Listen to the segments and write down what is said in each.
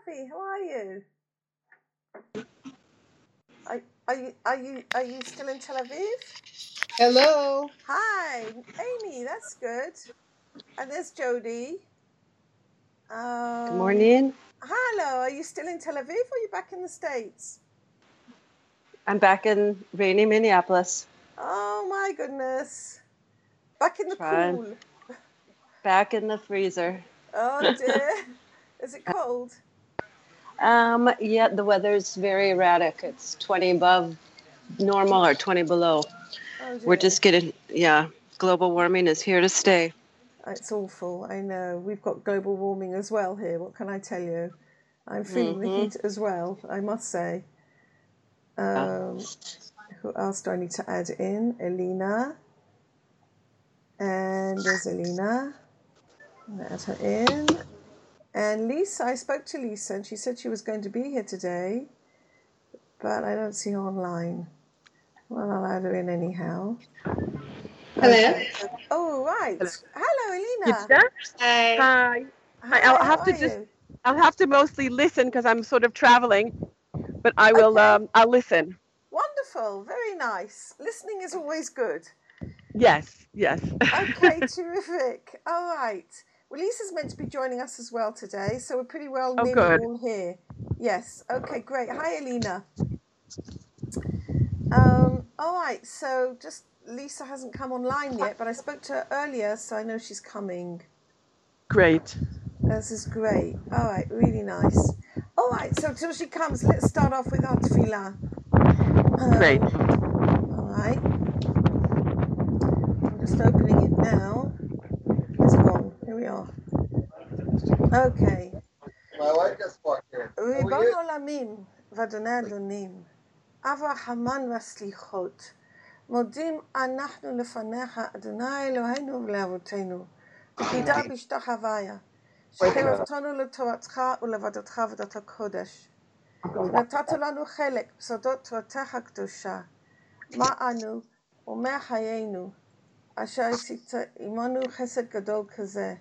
Avi, how are you? Are you still in Tel Aviv? Hello. Hi, Amy. That's good. And there's Jody. Good morning. Hello. Are you still in Tel Aviv or are you back in the States? I'm back in rainy Minneapolis. Oh my goodness. Back in the Fine. cool. Back in the freezer. Oh dear. Is it cold? Yeah, the weather's very erratic. It's 20 above normal or 20 below. Oh dear. We're just getting, global warming is here to stay. It's awful. I know. We've got global warming as well here. What can I tell you? I'm feeling the heat as well, I must say. Who else do I need to add in? Elena. And there's Elena. I'm going to add her in. And Lisa, I spoke to Lisa and she said she was going to be here today, but I don't see her online. Well, I'll add her in anyhow. Hello. Okay. Oh, right. Hello, Elena. Hi. Hi, I'll how have are to just you? I'll have to mostly listen because I'm sort of traveling, but I will Okay. I'll listen. Wonderful. Very nice. Listening is always good. Yes. Okay, terrific. All right. Well, Lisa's meant to be joining us as well today, so we're pretty well nearly good. all here. Yes. Okay, great. Hi, Elena. All right. So just Lisa hasn't come online yet, but I spoke to her earlier, so I know she's coming. Great. This is great. All right, really nice. All right. So till she comes, let's start off with our tefillah. Great. All right. I'm just opening it now. It's gone. Here we are. Okay. My wife just walked in. ריבון עולמים ואדוני אדונים, אב הרחמן והסליחות, מודים אנחנו לפניך, אדוני אלוהינו ולאבותינו, בקידה בהשתחוויה, שקירבתנו לתורתך ולעבודתך עבודת הקודש. נתת לנו חלק בסודות תורתך הקדושה, מה אנו ומה חיינו, אשר עשית עמנו חסד גדול כזה.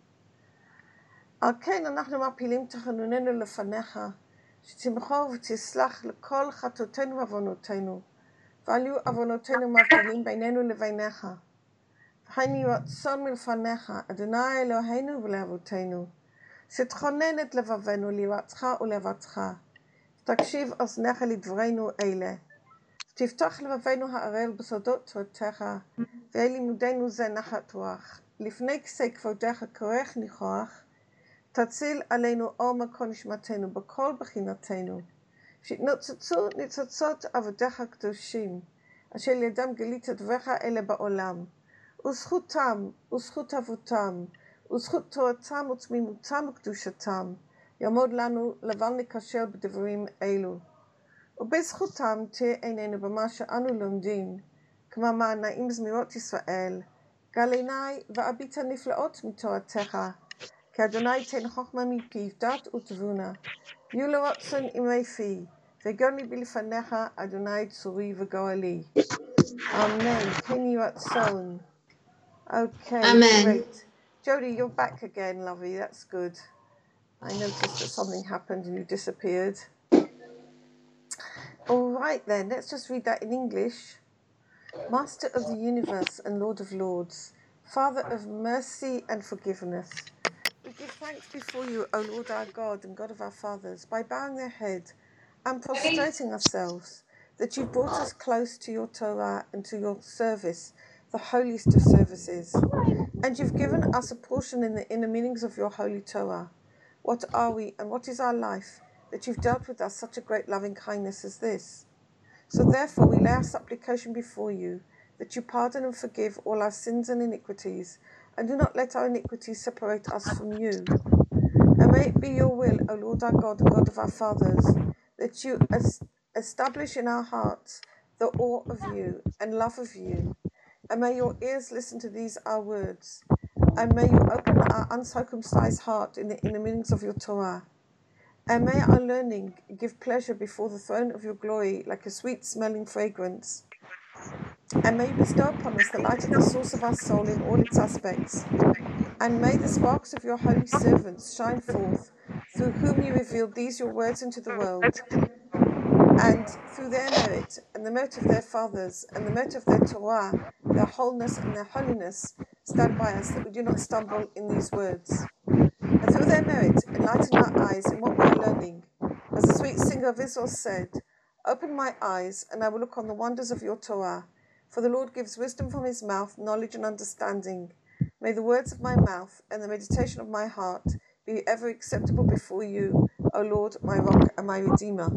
על כן אנחנו מפילים תחנוננו לפניך, שתמחור ותסלח לכל חטאותינו ועוונותינו, ואל יהיו עוונותינו מבדילים בינינו לביניך. וכן יהי רצון מלפניך, אדוני אלוהינו ולאבותינו, שתכונן את לבבנו ליראתך ולאהבתך, ותקשיב אוזניך לדברינו אלה, ותפתח לבבינו הערל בסודות תורתך, ואל לימודנו זה נחת רוח. לפני כסי כבודך כרך ניחוח, תציל עלינו עומק כל נשמתנו בכל בחינתנו, שיתנוצצו ניצוצות עבדיך הקדושים, אשר לידם גילית דבריך אלה בעולם, וזכותם וזכות אבותם, וזכות תורתם ותמימותם וקדושתם, יעמוד לנו לבל נכשל בדברים אלו. ובזכותם תהיה עינינו במה שאנו לומדים, כמו מה נעים זמירות ישראל, גל עיני ואביט הנפלאות מתורתך, כי אדוני תן חוכמה מפיו, דעת ותבונה, יהיו לרצון ימי פי, וגאון ליבי לפניך, אדוני צורי וגואלי. Amen. Can you rtzon? Okay, Amen. great. Jody, you're back again, lovey. That's good. I noticed that something happened and you disappeared. All right then, let's just read that in English. Master of the universe and Lord of lords, Father of mercy and forgiveness, we give thanks before you, O Lord our God and God of our fathers, by bowing their head and prostrating ourselves, that you brought us close to your Torah and to your service, the holiest of services. And you've given us a portion in the inner meanings of your holy Torah. What are we and what is our life, that you've dealt with us such a great loving kindness as this? So therefore we lay our supplication before you, that you pardon and forgive all our sins and iniquities, and do not let our iniquities separate us from you. And may it be your will, O Lord our God and God of our fathers, that you establish in our hearts the awe of you and love of you. And may your ears listen to these our words. And may you open our uncircumcised heart in the meanings of your Torah. And may our learning give pleasure before the throne of your glory like a sweet-smelling fragrance. And may you bestow upon us the light of the source of our soul in all its aspects. And may the sparks of your holy servants shine forth through whom you revealed these your words into the world, and through their merit, and the merit of their fathers, and the merit of their Torah, their wholeness and their holiness, stand by us, that we do not stumble in these words. And through their merit, enlighten our eyes in what we are learning. As the sweet singer of Israel said, open my eyes, and I will look on the wonders of your Torah. For the Lord gives wisdom from his mouth, knowledge and understanding. May the words of my mouth and the meditation of my heart be ever acceptable before you, O Lord, my rock and my redeemer.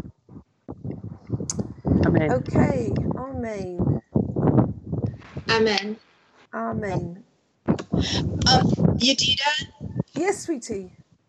Amen. Okay, amen. Amen. Amen. Yadida, Yes, sweetie.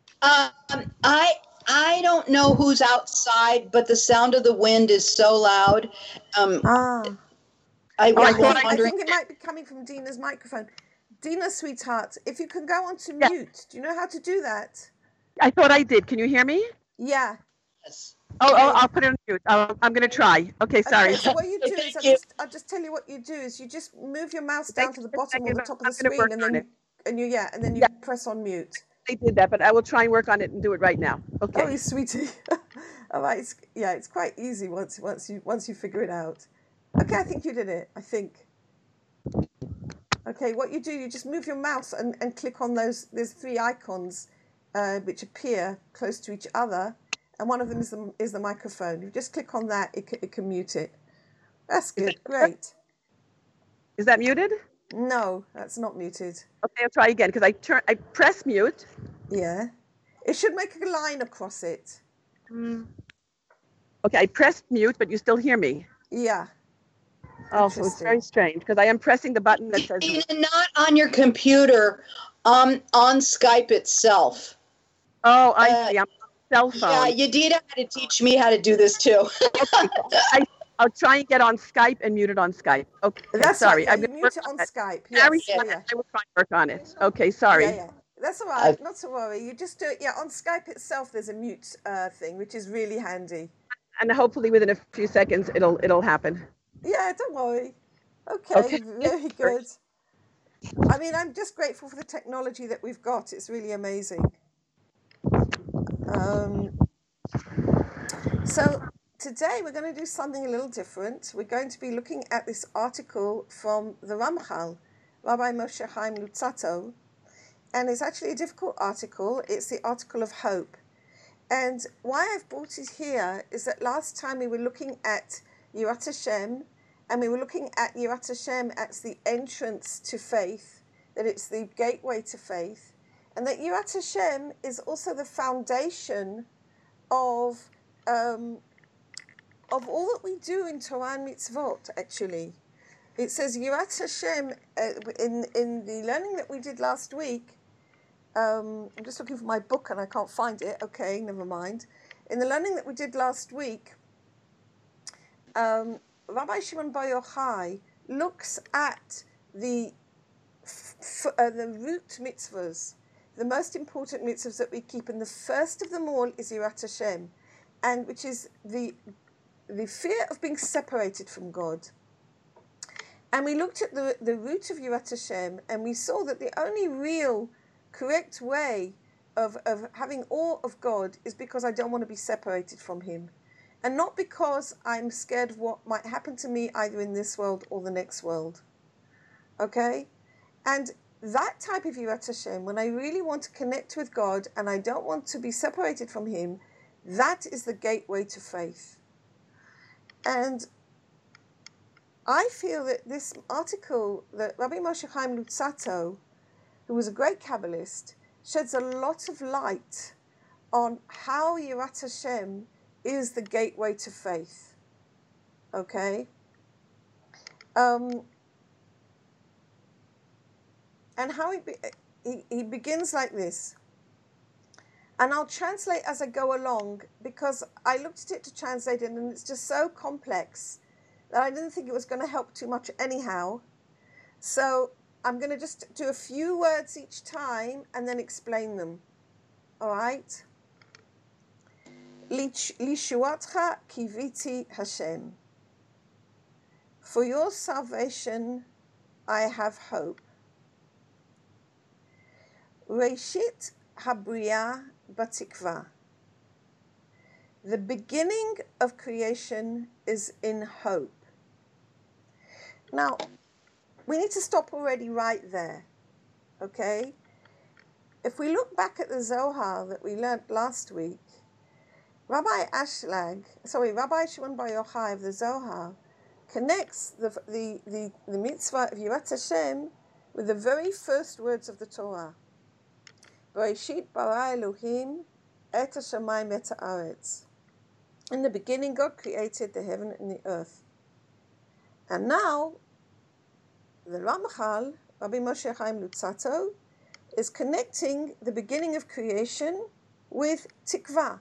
I don't know who's outside, but the sound of the wind is so loud. Ah, I was thought I wondering. think it might be coming from Dina's microphone. Dina, sweetheart, if you can go on to Yeah. mute. Do you know how to do that? I thought I did. Can you hear me? Yeah. Oh, Okay. I'll put it on mute. I'm going to try. Okay, sorry. Okay, so what you do is Thank you. I'll just tell you what you do is you just move your mouse down Thank to the you. bottom or the top of the I'm gonna work screen and on then it. you Yeah. press on mute. I did that, but I will try and work on it and do it right now. Okay. Oh, you sweetie. All right, it's quite easy once you figure it out. Okay, I think you did it. I think. Okay, what you do, you just move your mouse and click on there's 3 icons which appear close to each other, and one of them is the microphone. You just click on that, it can mute it. That's good, great. Is that muted? No, that's not muted. Okay, I'll try again because I press mute. Yeah, it should make a line across it. Okay, I pressed mute, but you still hear me. Yeah. Oh, so it's very strange because I am pressing the button that says. And not on your computer, on Skype itself. Oh, I see. I'm on cell phone. Yeah, Yadida had to teach me how to do this too. I'll try and get on Skype and mute it on Skype. Okay, That's sorry. right. Yeah, I'm you gonna mute work it on that. Skype. Very Yes. short, Yeah. I will try and work on it. Okay, sorry. Yeah. That's all right. Not to worry. You just do it. Yeah, on Skype itself, there's a mute thing, which is really handy. And hopefully within a few seconds it'll happen. Yeah, don't worry. Okay, very good. I mean, I'm just grateful for the technology that we've got. It's really amazing. So today we're going to do something a little different. We're going to be looking at this article from the Ramchal, Rabbi Moshe Chaim Luzzatto, and it's actually a difficult article. It's the article of hope. And why I've brought it here is that last time we were looking at Yirat Hashem, and we were looking at Yirat Hashem as the entrance to faith, that it's the gateway to faith, and that Yirat Hashem is also the foundation of all that we do in Torah and Mitzvot, actually. It says Yirat Hashem in the learning that we did last week. I'm just looking for my book and I can't find it. Okay, never mind. In the learning that we did last week, Rabbi Shimon Bar Yochai looks at the root mitzvahs, the most important mitzvahs that we keep, and the first of them all is Yirat Hashem, and which is the fear of being separated from God. And we looked at the root of Yirat Hashem, and we saw that the only real correct way of having awe of God is because I don't want to be separated from him, and not because I'm scared of what might happen to me either in this world or the next world. Okay? And that type of Yirat Hashem, when I really want to connect with God and I don't want to be separated from him, that is the gateway to faith. And I feel that this article that Rabbi Moshe Chaim Luzzatto, who was a great Kabbalist, sheds a lot of light on how Yirat Hashem is the gateway to faith. Okay? And how he begins like this. And I'll translate as I go along, because I looked at it to translate it and it's just so complex that I didn't think it was going to help too much anyhow. So I'm going to just do a few words each time and then explain them. All right? Lishuatcha kiviti Hashem. For your salvation, I have hope. Reishit habriya batikva. The beginning of creation is in hope. Now, we need to stop already right there, okay? If we look back at the Zohar that we learnt last week, Rabbi Shimon Bar Yochai of the Zohar connects the mitzvah of Yirat Hashem with the very first words of the Torah. Bereshit bara Elohim et hashamayim et haaretz. In the beginning, God created the heaven and the earth. And now, the Ramchal, Rabbi Moshe Chaim Luzzatto, is connecting the beginning of creation with tikva.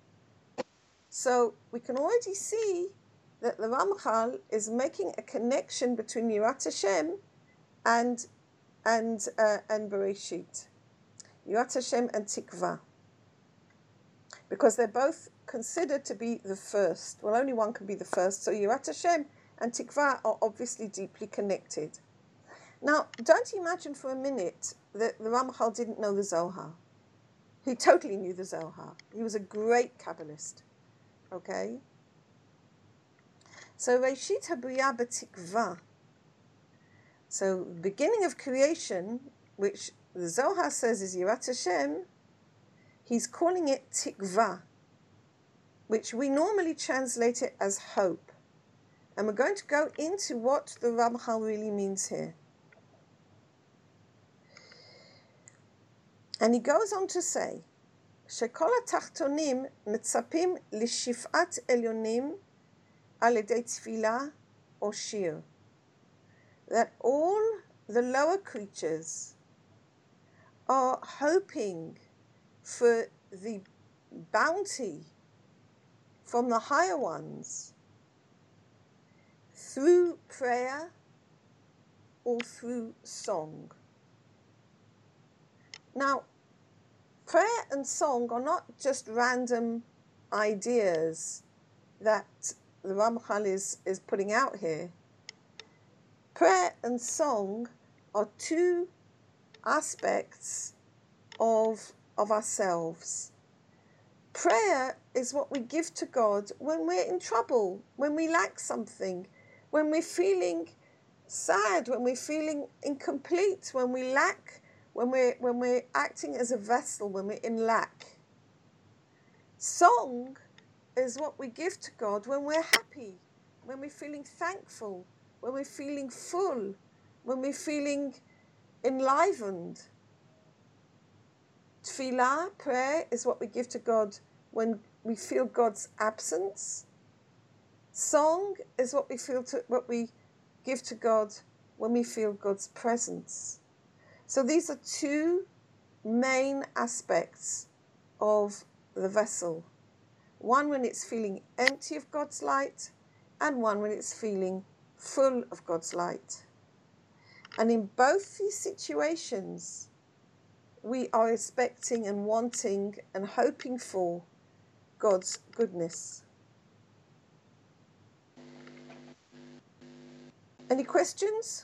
So we can already see that the Ramchal is making a connection between Yirat Hashem and Bereshit. Yirat Hashem and tikva. Because they're both considered to be the first. Well, only one can be the first. So Yirat Hashem and tikva are obviously deeply connected. Now, don't imagine for a minute that the Ramchal didn't know the Zohar. He totally knew the Zohar. He was a great Kabbalist. Okay? So, Reshit HaBriyah b'tikva. So, beginning of creation, which the Zohar says is Yirat Hashem, he's calling it tikva, which we normally translate it as hope. And we're going to go into what the Ramchal really means here. And he goes on to say, שכל התחתונים מצפים לשפעת עליונים על ידי תפילה או שיר. That all the lower creatures are hoping for the bounty from the higher ones through prayer or through song. Now, prayer and song are not just random ideas that the Ramchal is putting out here. Prayer and song are two aspects of ourselves. Prayer is what we give to God when we're in trouble, when we lack something, when we're feeling sad, when we're feeling incomplete, when we lack, when we're acting as a vessel, when we're in lack. Song is what we give to God when we're happy, when we're feeling thankful, when we're feeling full, when we're feeling enlivened. Tefillah, prayer, is what we give to God when we feel God's absence. Song is what we give to God when we feel God's presence. So these are two main aspects of the vessel. One when it's feeling empty of God's light, and one when it's feeling full of God's light. And in both these situations, we are expecting and wanting and hoping for God's goodness. Any questions?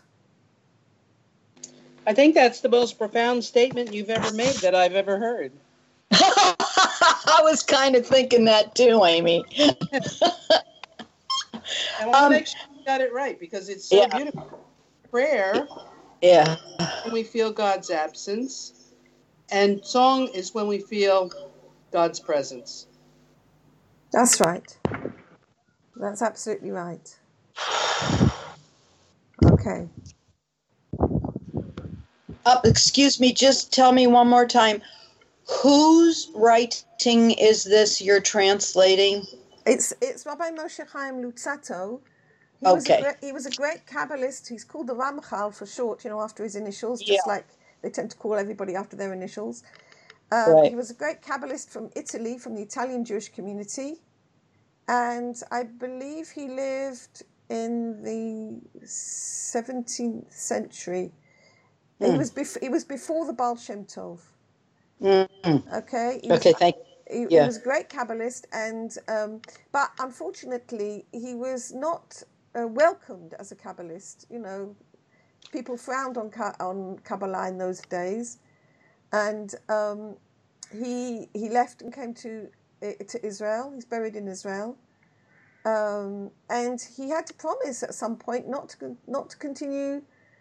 I think that's the most profound statement you've ever made that I've ever heard. I was kind of thinking that too, Amy. I want to make sure you got it right because it's so beautiful. Prayer, when we feel God's absence, and song is when we feel God's presence. That's right. That's absolutely right. Okay. Excuse me, just tell me one more time. Whose writing is this you're translating? It's Rabbi Moshe Chaim Luzzatto. He was a great Kabbalist. He's called the Ramchal for short, after his initials, just like they tend to call everybody after their initials. Right. He was a great Kabbalist from Italy, from the Italian Jewish community. And I believe he lived in the 17th century. He was before the Baal Shem Tov. Okay. He was a great Kabbalist, and but unfortunately, he was not welcomed as a Kabbalist. People frowned on Kabbalah in those days, and he left and came to to Israel. He's buried in Israel. And he had to promise at some point not to continue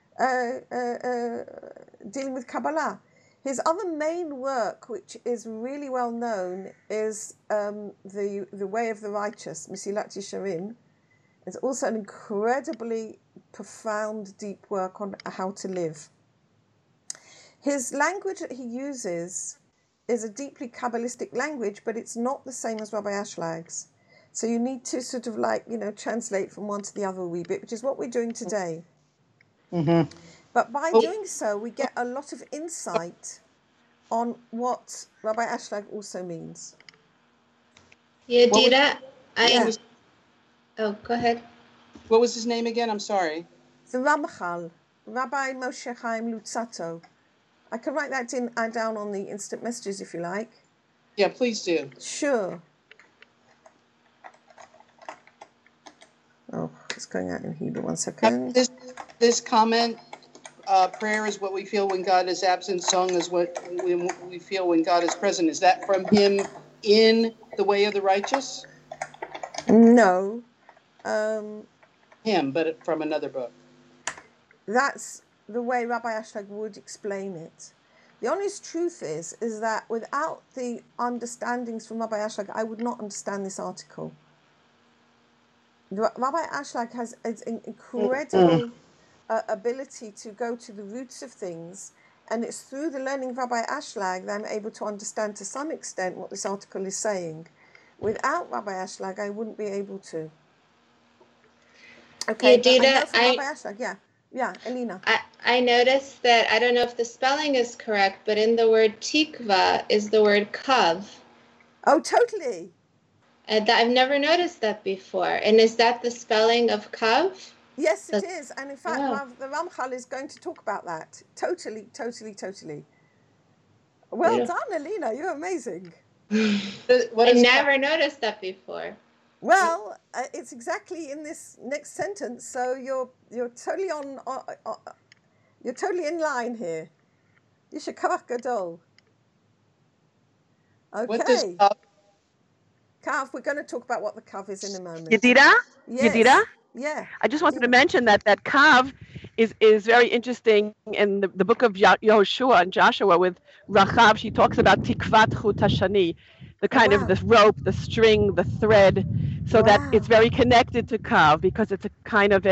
dealing with Kabbalah. His other main work, which is really well known, is the Way of the Righteous, Mesilat Yesharim. It's also an incredibly profound, deep work on how to live. His language that he uses is a deeply Kabbalistic language, but it's not the same as Rabbi Ashlag's. So you need to sort of translate from one to the other a wee bit, which is what we're doing today. Mm-hmm. But by doing so, we get a lot of insight on what Rabbi Ashlag also means. Yadira, Yeah. Oh, go ahead. What was his name again? I'm sorry. The Ramchal, Rabbi Moshe Chaim Luzzatto. I can write that down on the instant messages if you like. Yeah, please do. Sure. Oh, it's going out in Hebrew. 1 second. This comment, prayer is what we feel when God is absent. Song is what we feel when God is present. Is that from him in The Way of the Righteous? No. Him, but from another book. That's the way Rabbi Ashlag would explain it. The honest truth is that without the understandings from Rabbi Ashlag, I would not understand this article. Rabbi Ashlag has an incredible ability to go to the roots of things, and it's through the learning of Rabbi Ashlag that I'm able to understand to some extent what this article is saying. Without Rabbi Ashlag, I wouldn't be able to. Okay, Yadira, Rabbi Ashlag, yeah, Elena. I noticed that, I don't know if the spelling is correct, but in the word tikva is the word kav. Oh, totally. I've never noticed that before. And is that the spelling of kav? Yes, it is. And in fact, the Ramchal is going to talk about that. Totally. Well done, Alina. You're amazing. I never noticed that before. Well, it's exactly in this next sentence. So you're totally you're totally in line here. Yishakavach Gadol. Okay. What does Kav, we're going to talk about what the Kav is in a moment. Yadira? Yes. Yadira? Yeah. I just wanted to mention that Kav is very interesting in the book of Yehoshua and Joshua with Rachav. She talks about tikvat chut hashani, the kind of the rope, the string, the thread, so that it's very connected to Kav because it's a kind of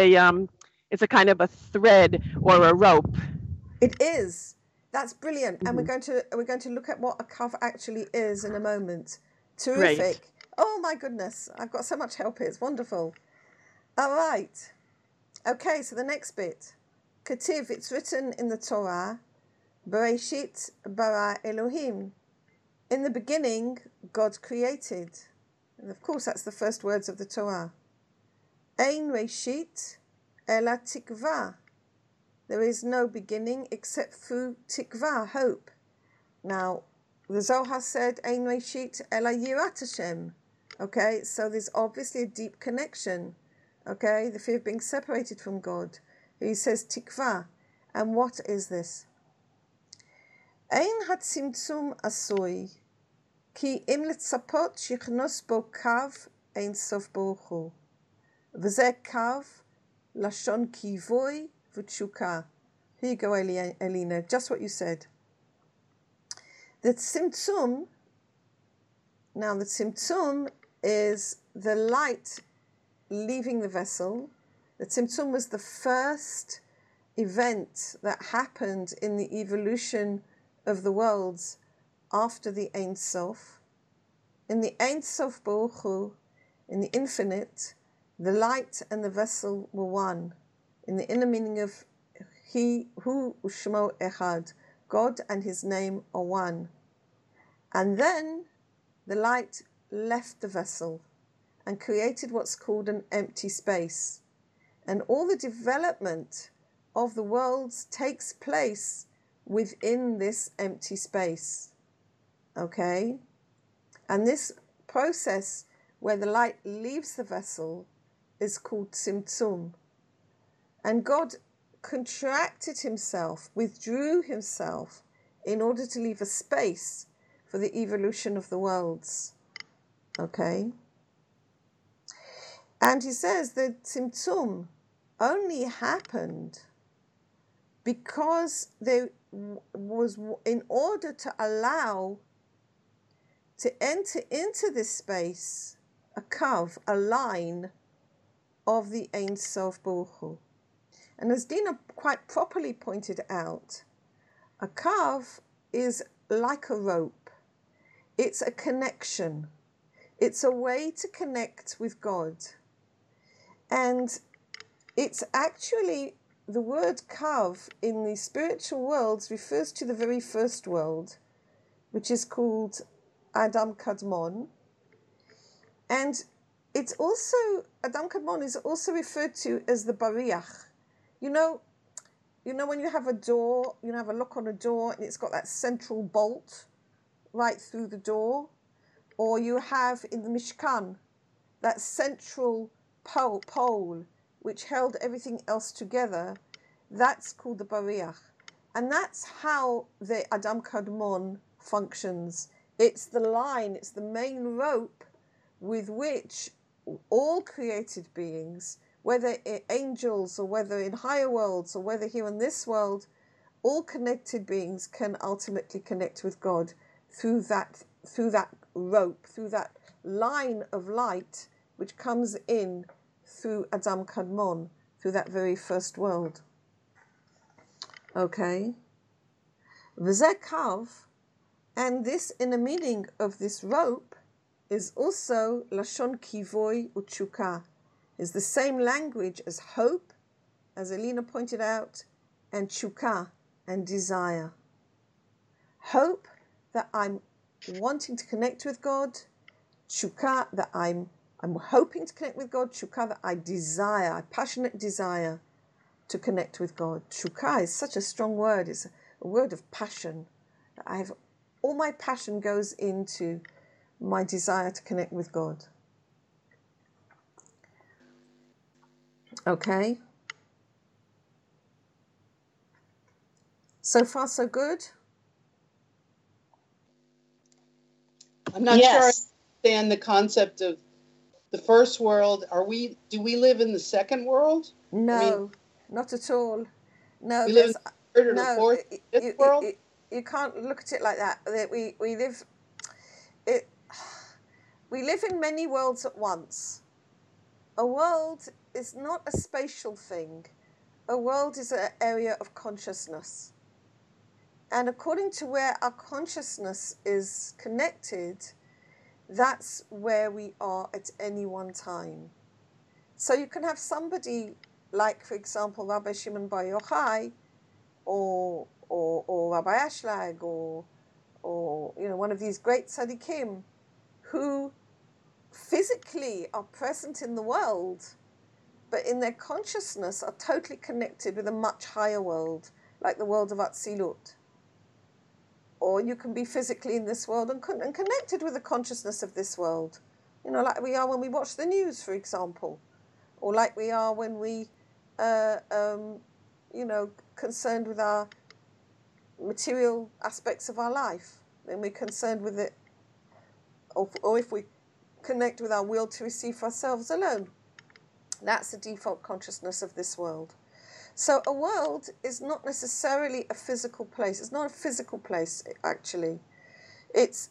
a thread or a rope. It is. That's brilliant. And we're going to look at what a Kav actually is in a moment. Terrific. Great. Oh my goodness. I've got so much help here. It's wonderful. All right. Okay, so the next bit. Ketiv, it's written in the Torah, Bereshit bara Elohim. In the beginning, God created. And of course, that's the first words of the Torah. Ein Reshit ela tikva. There is no beginning except through tikva, hope. Now, the Zohar said, Ein Reshit ela yirat Hashem. Okay, so there's obviously a deep connection. Okay, the fear of being separated from God. He says tikva. And what is this? Ein hatzimtzum asoi, ki im letzapot shichnos bo kav ein sof baruch hu. V'zeh kav lashon kivoi v'tshuka. Here you go, Elena, just what you said. The tzimtzum, now the tzimtzum is the light leaving the vessel. The tzimtzum was the first event that happened in the evolution of the worlds after the Ein Sof. In the Ein Sof Baruch Hu, in the infinite, the light and the vessel were one. In the inner meaning of He, Hu, Ushmo Echad, God and His name are one. And then the light left the vessel and created what's called an empty space. And all the development of the worlds takes place within this empty space. Okay? And this process where the light leaves the vessel is called tzimtzum. And God contracted himself, withdrew himself in order to leave a space for the evolution of the worlds. Okay? And he says that Tzimtzum only happened because there was, in order to allow to enter into this space, a kav, a line of the Ein Sof Baruch Hu. And as Dina quite properly pointed out, a kav is like a rope. It's a connection. It's a way to connect with God. And it's actually, the word kav in the spiritual worlds refers to the very first world, which is called Adam Kadmon. And it's also, Adam Kadmon is also referred to as the Bariach. You know when you have a door, you have a lock on a door and it's got that central bolt right through the door, or you have in the Mishkan that central pole which held everything else together. That's called the Bariach. And that's how the Adam Kadmon functions. It's the line, it's the main rope with which all created beings, whether angels or whether in higher worlds or whether here in this world, all connected beings can ultimately connect with God through that rope, through that line of light which comes in through Adam Kadmon, through that very first world. Okay? V'zeh kav, and this, in the meaning of this rope, is also Lashon Kivoy Utshuka, is the same language as hope, as Elena pointed out, and Tshuka, and desire. Hope that I'm wanting to connect with God, Tshuka that I'm hoping to connect with God, Tshuka that I desire, a passionate desire to connect with God. Tshuka is such a strong word, it's a word of passion. All my passion goes into my desire to connect with God. Okay? So far, so good? I'm not sure I understand the concept of the first world. Do we live in the second world? No, not at all. No, we live in the third or the fourth, fifth world? You can't look at it like that. We live in many worlds at once. A world is not a spatial thing. A world is an area of consciousness. And according to where our consciousness is connected, that's where we are at any one time. So you can have somebody like, for example, Rabbi Shimon Bar Yochai, or Rabbi Ashlag, or one of these great tzaddikim, who physically are present in the world, but in their consciousness are totally connected with a much higher world, like the world of Atzilut. Or you can be physically in this world and connected with the consciousness of this world. Like we are when we watch the news, for example. Or like we are when we, concerned with our material aspects of our life. Then we're concerned with it. Or if we connect with our will to receive for ourselves alone. That's the default consciousness of this world. So a world is not necessarily a physical place. It's not a physical place, actually. It's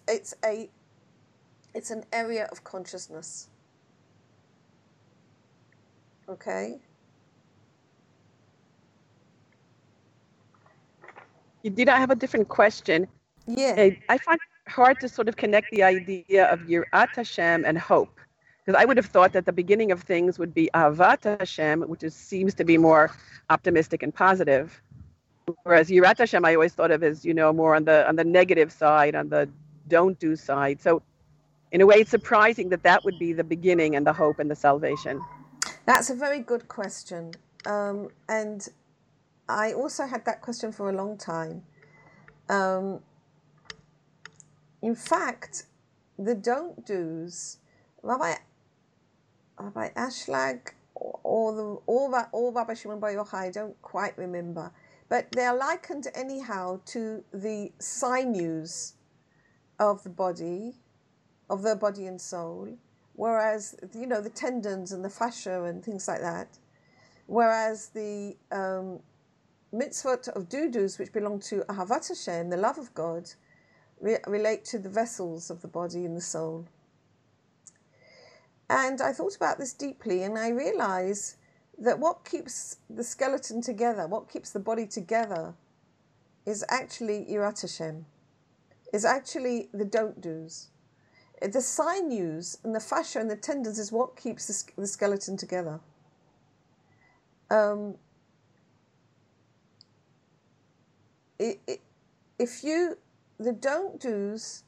an area of consciousness. Okay? Did I have a different question? Yeah. I find it hard to sort of connect the idea of Yirat Hashem and hope. Because I would have thought that the beginning of things would be Ahavat Hashem, which seems to be more optimistic and positive. Whereas Yirat Hashem, I always thought of as, more on the negative side, on the don't do side. So in a way, it's surprising that would be the beginning and the hope and the salvation. That's a very good question. And I also had that question for a long time. In fact, the don't do's, Rabbi Ashlag or Rabbi Shimon Bar Yochai, I don't quite remember, but they are likened anyhow to the sinews of the body, of their body and soul, whereas, the tendons and the fascia and things like that, whereas the mitzvot of dudus, which belong to Ahavat Hashem, the love of God, relate to the vessels of the body and the soul. And I thought about this deeply, and I realized that what keeps the skeleton together, what keeps the body together, is actually Yirat Hashem, is actually the don't do's. The sinews and the fascia and the tendons is what keeps the skeleton together. The don't do's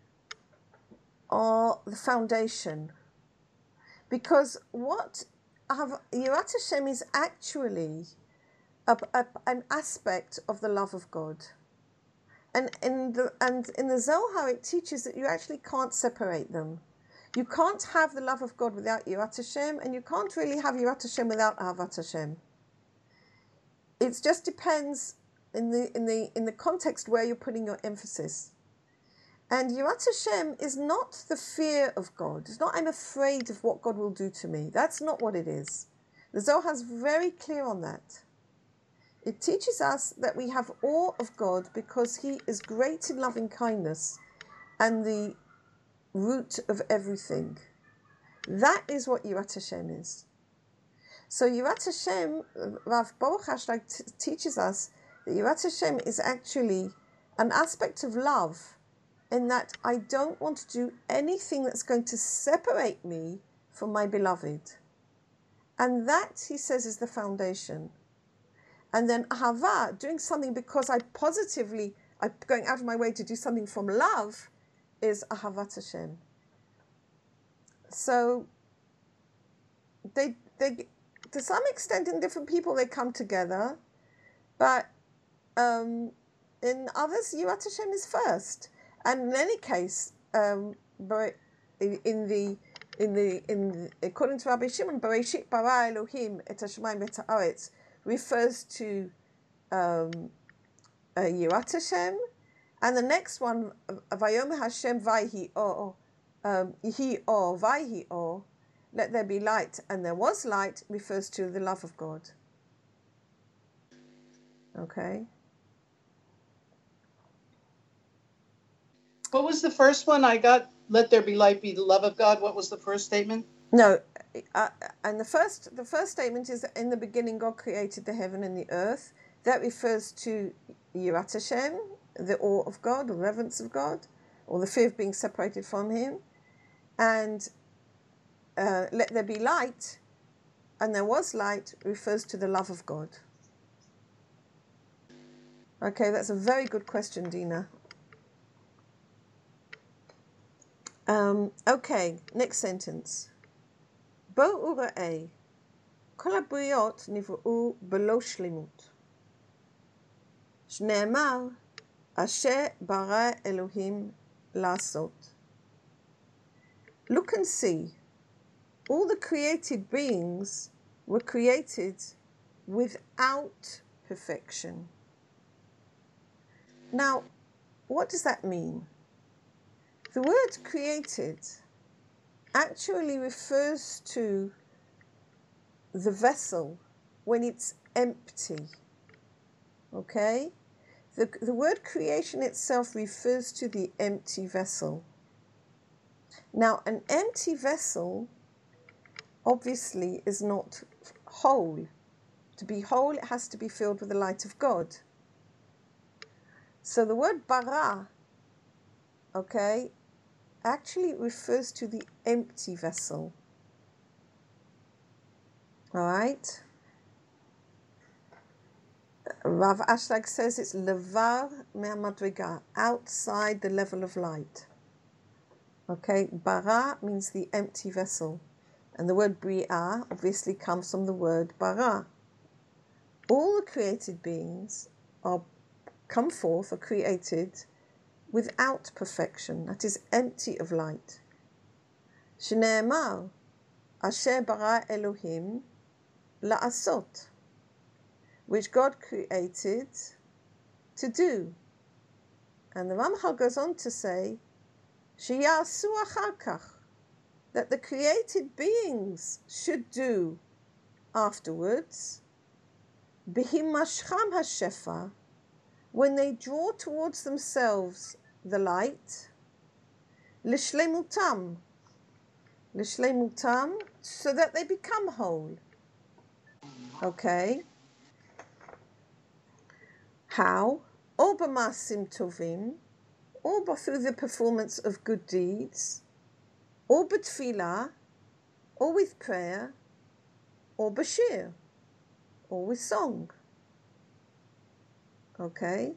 are the foundation, because what Yirat Hashem is actually an aspect of the love of God. And in the Zohar it teaches that you actually can't separate them. You can't have the love of God without Yirat Hashem, and you can't really have Yirat Hashem without Ahavat Hashem. It just depends in the context where you're putting your emphasis. And Yirat Hashem is not the fear of God. It's not I'm afraid of what God will do to me. That's not what it is. The Zohar is very clear on that. It teaches us that we have awe of God because He is great in loving kindness and the root of everything. That is what Yirat Hashem is. So Yirat Hashem, Rav Baruch Hashtag teaches us that Yirat Hashem is actually an aspect of love, in that I don't want to do anything that's going to separate me from my beloved. And that, he says, is the foundation. And then Ahava, doing something because I'm going out of my way to do something from love, is Ahavat Hashem. So they to some extent, in different people, they come together, but in others, Yirat Hashem is first. And in any case, according to Rabbi Shimon, Bereshit bara Elohim et hashamayim v'et haaretz refers to Yirat Hashem, and the next one, Vayomer Hashem vayhi or yihi or vayhi or, let there be light and there was light, refers to the love of God. Okay. What was the first one I got? Let there be light, be the love of God. What was the first statement? No, and the first statement is that in the beginning God created the heaven and the earth. That refers to Yirat Hashem, the awe of God, the reverence of God, or the fear of being separated from Him. And let there be light, and there was light, refers to the love of God. Okay, that's a very good question, Dina. Okay, next sentence. Bo'u ra'ei, kol habriot niv'u belo shlemut. Shne'emar, asher bara Elohim la'asot. Look and see. All the created beings were created without perfection. Now, what does that mean? The word created actually refers to the vessel when it's empty. Okay? The word creation itself refers to the empty vessel. Now, an empty vessel obviously is not whole. To be whole, it has to be filled with the light of God. So the word bara, okay, actually refers to the empty vessel. All right? Rav Ashlag says it's levar me'amadriga, outside the level of light. Okay, bara means the empty vessel. And the word bri'ah obviously comes from the word bara. All the created beings are created without perfection, that is empty of light. Shne'emar, asher bara Elohim la'asot, which God created to do. And the Ramchal goes on to say, שיעשו אחר כך, that the created beings should do afterwards, בהימשכם השפע, when they draw towards themselves the light, לשלמותם, so that they become whole. Okay? How? או במעשים טובים, or through the performance of good deeds, or בתפילה, or with prayer, or בשיר, or with song. Okay?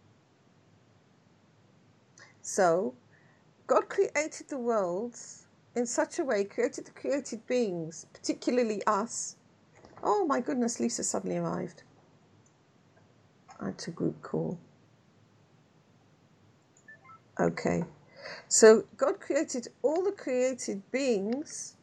So, God created the worlds in such a way, created the created beings, particularly us. Oh my goodness, Lisa suddenly arrived. I had a group call. Okay. So God created all the created beings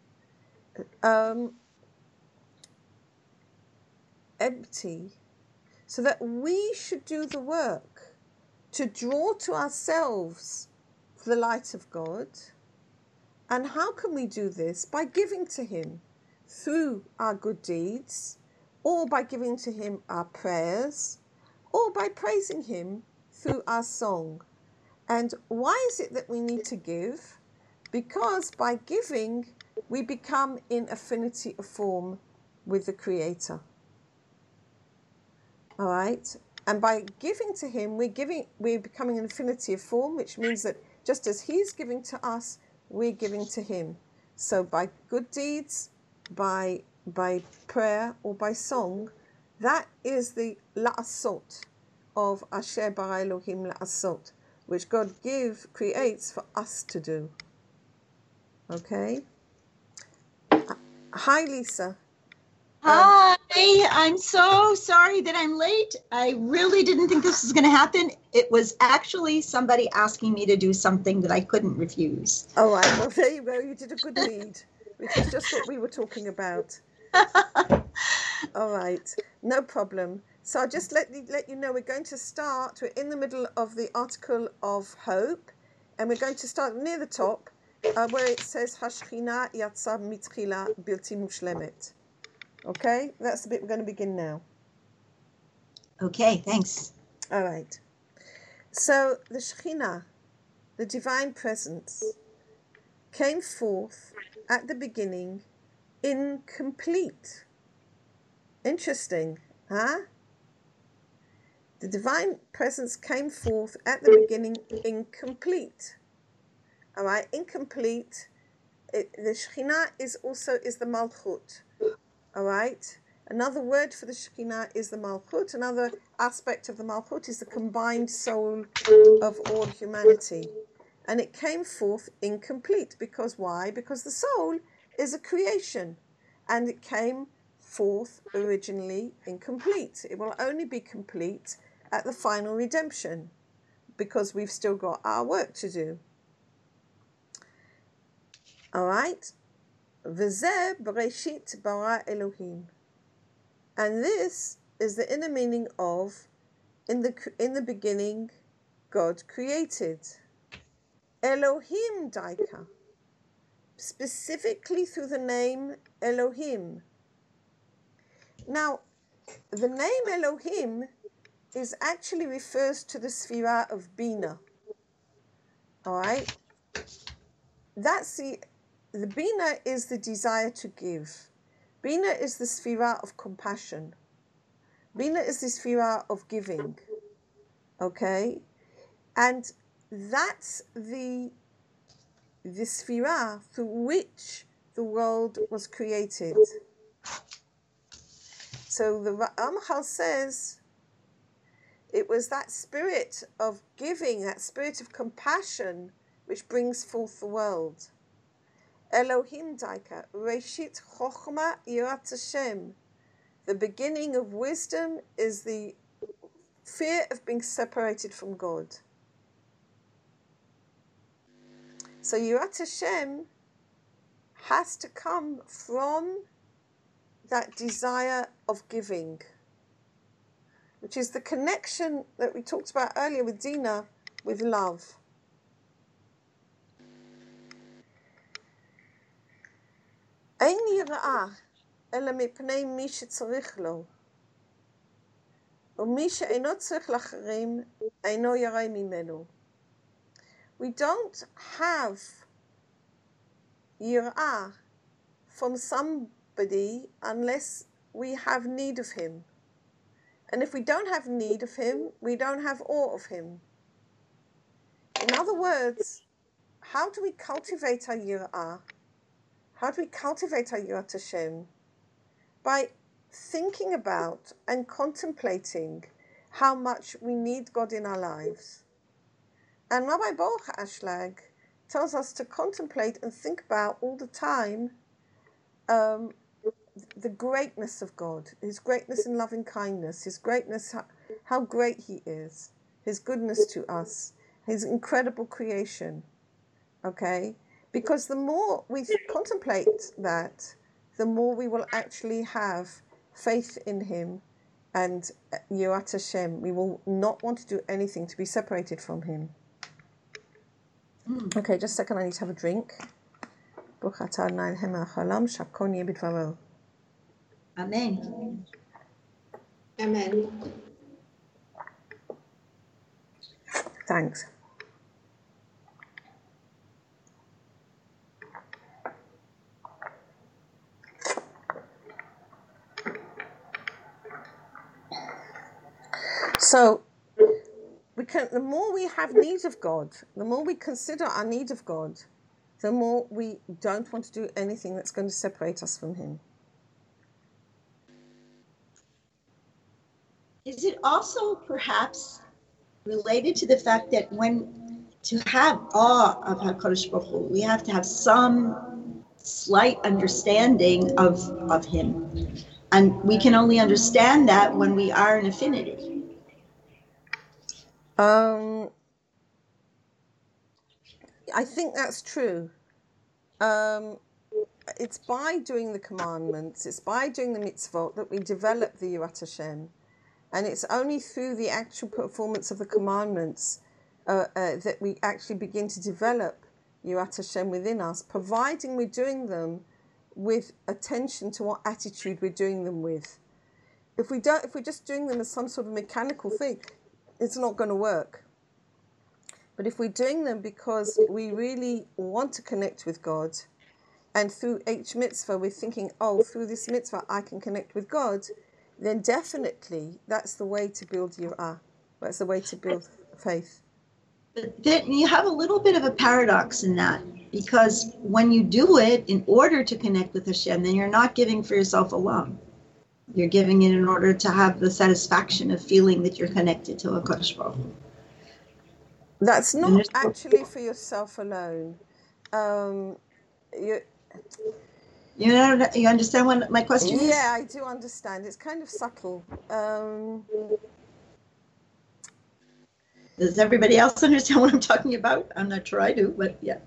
empty, so that we should do the work to draw to ourselves the light of God. And how can we do this? By giving to Him through our good deeds, or by giving to Him our prayers, or by praising Him through our song. And why is it that we need to give? Because by giving, we become in affinity of form with the Creator. All right? And by giving to Him, we're becoming an affinity of form, which means that just as He's giving to us, we're giving to Him. So by good deeds, by prayer, or by song, that is the la'asot of Asher bara Elohim la'asot, which God creates for us to do. Okay? Hi, Lisa. Hi, I'm so sorry that I'm late. I really didn't think this was going to happen. It was actually somebody asking me to do something that I couldn't refuse. All right, well, there you go. You did a good lead, which is just what we were talking about. All right, no problem. So I'll just let you know we're going to start. We're in the middle of the article of hope, and we're going to start near the top where it says Hashchina yatsa mitchila bilti mushlemet. Okay, that's the bit we're going to begin now. Okay, thanks. All right. So the Shekhinah, the divine presence, came forth at the beginning incomplete. Interesting, huh? The divine presence came forth at the beginning incomplete. All right, incomplete. The Shekhinah is the Malchut. All right. Another word for the Shekhinah is the Malchut. Another aspect of the Malchut is the combined soul of all humanity. And it came forth incomplete. Because why? Because the soul is a creation. And it came forth originally incomplete. It will only be complete at the final redemption, because we've still got our work to do. All right? V'zeh b'reshit bara Elohim. And this is the inner meaning of, in the beginning, God created. Elohim daika, specifically through the name Elohim. Now, the name Elohim actually refers to the Sphira of Bina. All right? That's the Bina is the desire to give. Bina is the Sphira of compassion. Bina is the Sphira of giving. Okay? And that's the Sphira through which the world was created. So the Ramchal says it was that spirit of giving, that spirit of compassion, which brings forth the world. Elohim daika, Reshit Chochma Yirat Hashem. The beginning of wisdom is the fear of being separated from God. So Yirat Hashem has to come from that desire of giving, which is the connection that we talked about earlier with Dina, with love. יראה, אלא מפני מי שצריך לו. ומי שאינו צריך לאחרים, אינו ירא ממנו. We don't have yirah from somebody unless we have need of him. And if we don't have need of him, we don't have awe of him. In other words, how do we cultivate our yirah? How do we cultivate our yirat Hashem? By thinking about and contemplating how much we need God in our lives. And Rabbi Baruch Ashlag tells us to contemplate and think about all the time the greatness of God, his greatness in loving kindness, his greatness, how great he is, his goodness to us, his incredible creation. Okay? Because the more we contemplate that, the more we will actually have faith in him and Yirat Hashem. We will not want to do anything to be separated from him. Okay, just a second, I need to have a drink. Amen. Amen. Thanks. So, the more we have need of God, the more we consider our need of God, the more we don't want to do anything that's going to separate us from him. Is it also perhaps related to the fact that to have awe of HaKadosh Baruch Hu, we have to have some slight understanding of him. And we can only understand that when we are in affinity. I think that's true. It's by doing the commandments, it's by doing the mitzvot that we develop the Yirat Hashem. And it's only through the actual performance of the commandments that we actually begin to develop Yirat Hashem within us, providing we're doing them with attention to what attitude we're doing them with. If we're just doing them as some sort of mechanical thing, it's not going to work. But if we're doing them because we really want to connect with God, and through each mitzvah we're thinking, oh, through this mitzvah I can connect with God, then definitely that's the way to build yirah. That's the way to build faith. But then you have a little bit of a paradox in that, because when you do it in order to connect with Hashem, then you're not giving for yourself alone. You're giving it in order to have the satisfaction of feeling that you're connected to HaKadosh Baruch Hu. That's not actually for yourself alone. You understand what my question is? Yeah, I do understand. It's kind of subtle. Does everybody else understand what I'm talking about? I'm not sure I do, but yeah.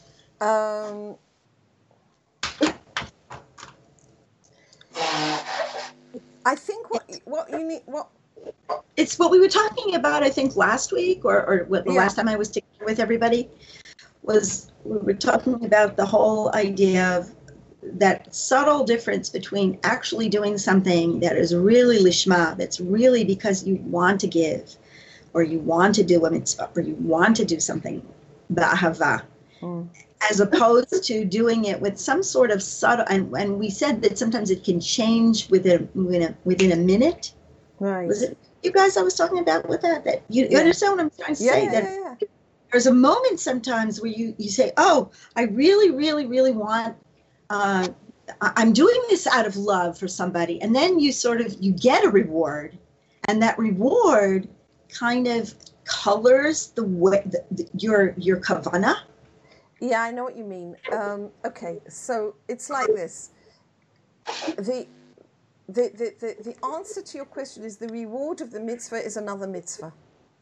I think what you need, it's what we were talking about, I think, last week or the last time I was together with everybody, was we were talking about the whole idea of that subtle difference between actually doing something that is really lishma, that's really because you want to give, or you want to do a mitzvah, or you want to do something ba'ahava, as opposed to doing it with some sort of subtle, and we said that sometimes it can change within a minute. Right. Was it you guys I was talking about with that? That you understand what I'm trying to say? Yeah. There's a moment sometimes where you say, oh, I really, really, really want, I'm doing this out of love for somebody. And then you get a reward. And that reward kind of colors the way, your kavanah. Yeah, I know what you mean. Okay, so it's like this. The answer to your question is the reward of the mitzvah is another mitzvah.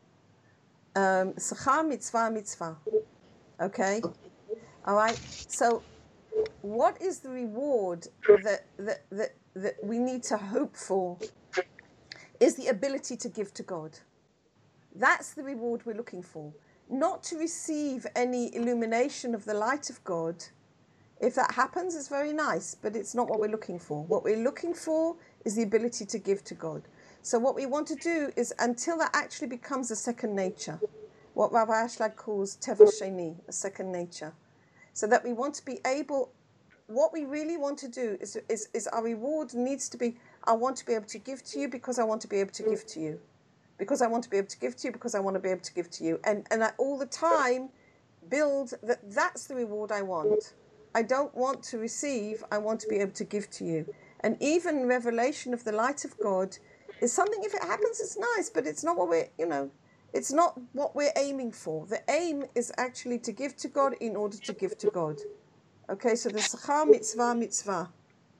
Sachar mitzvah. Okay? All right? So what is the reward that we need to hope for is the ability to give to God. That's the reward we're looking for. Not to receive any illumination of the light of God If that happens, it's very nice, but it's not what we're looking for. What we're looking for is the ability to give to God. So what we want to do is, until that actually becomes a second nature, what Rabbi Ashlag calls Teva Sheni, a second nature, so that we want to be able, what we really want to do is our reward needs to be, I want to be able to give to you because I want to be able to give to you. Because I want to be able to give to you, because I want to be able to give to you. And I all the time build that's the reward I want. I don't want to receive, I want to be able to give to you. And even revelation of the light of God is something, if it happens, it's nice, but it's not what we're, it's not what we're aiming for. The aim is actually to give to God in order to give to God. Okay, so the Sachar Mitzvah.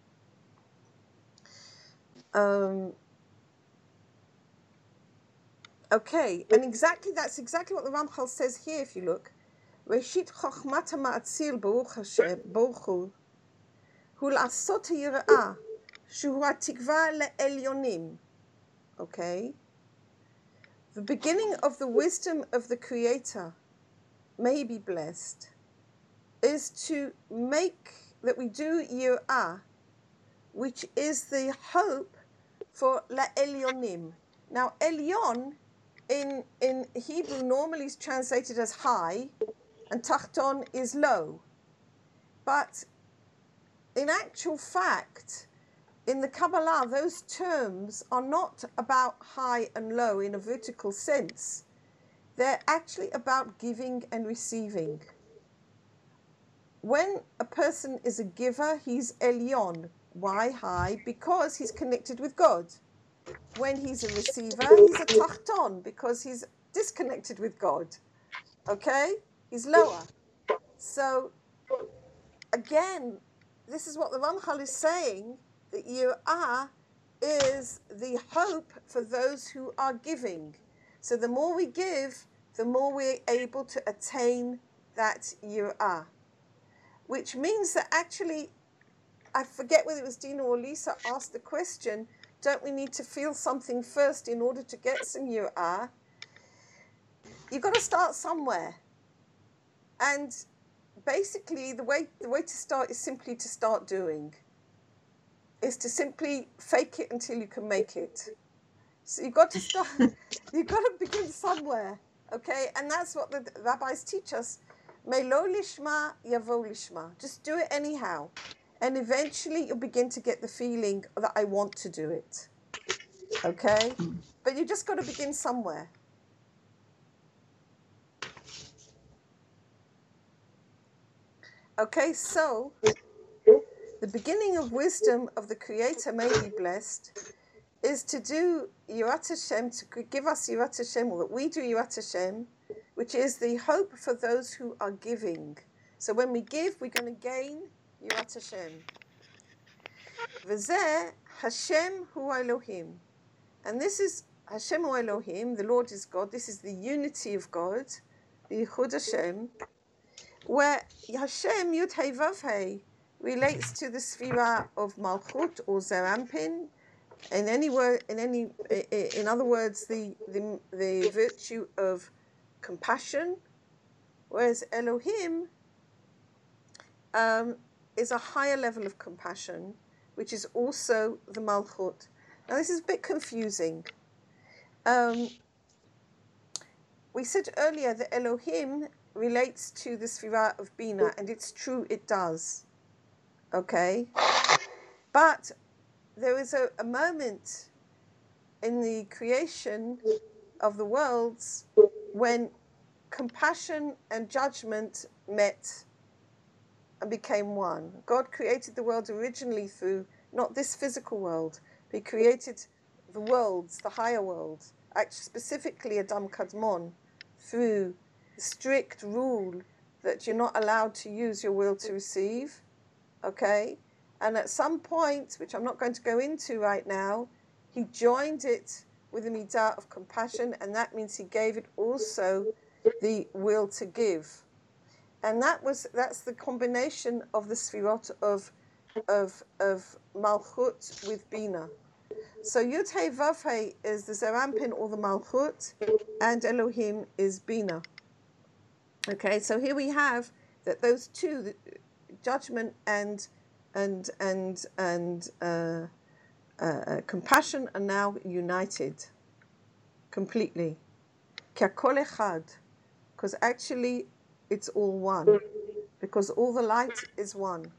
Okay, and that's exactly what the Ramchal says here, if you look. Reshit Chochmat HaMa'atzil Baruch Hashem, Baruch Hu, Hu La'asot HaYira'ah, Shu HaTikva LeElyonim. Okay? The beginning of the wisdom of the Creator, may He be blessed, is to make that we do Yira'ah, which is the hope for LeElyonim. Now, Elyon in Hebrew normally is translated as high, and Tachton is low. But in actual fact, in the Kabbalah, those terms are not about high and low in a vertical sense. They're actually about giving and receiving. When a person is a giver, he's Elyon. Why high? Because he's connected with God. When he's a receiver, he's a Tachton, because he's disconnected with God. Okay? He's lower. So, again, this is what the Ramchal is saying, that Yira'ah is the hope for those who are giving. So the more we give, the more we're able to attain that Yira'ah. Which means that actually, I forget whether it was Dina or Lisa asked the question, don't we need to feel something first in order to get some Yira'ah? You've got to start somewhere. And basically, the way to start is simply to start doing. Is to simply fake it until you can make it. So you've got to start, you've got to begin somewhere, okay? And that's what the rabbis teach us. Me'lo lishma yavo lishma. Just do it anyhow. And eventually you'll begin to get the feeling that I want to do it, okay? But you just got to begin somewhere. Okay, so the beginning of wisdom of the Creator, may be blessed, is to do Yirat Hashem, to give us Yirat Hashem, or that we do Yirat Hashem, which is the hope for those who are giving. So when we give, we're going to gain Yirat Hashem. V'zeh Hashem hu Elohim. And this is Hashem hu Elohim, the Lord is God. This is the unity of God, the Yichud Hashem, where Hashem, Yud Hei Vav Hei, relates to the Sfira of Malchut or Zerampin. In other words, the virtue of compassion, whereas Elohim is a higher level of compassion, which is also the Malchut. Now this is a bit confusing. We said earlier that Elohim relates to the Sfira of Bina, and it's true, it does. Okay? But there is a moment in the creation of the worlds when compassion and judgment met and became one. God created the world originally through not this physical world, but He created the worlds, the higher worlds, actually specifically Adam Kadmon, through the strict rule that you're not allowed to use your will to receive. Okay? And at some point, which I'm not going to go into right now, He joined it with the midah of compassion, and that means He gave it also the will to give. And that's the combination of the sfirot of Malchut with Bina. So Yud Hei Vav Hei is the Zerampin or the Malchut, and Elohim is Bina. Okay, so here we have that those two, judgment and compassion are now united completely. K'kol echad, because actually it's all one, because all the light is one.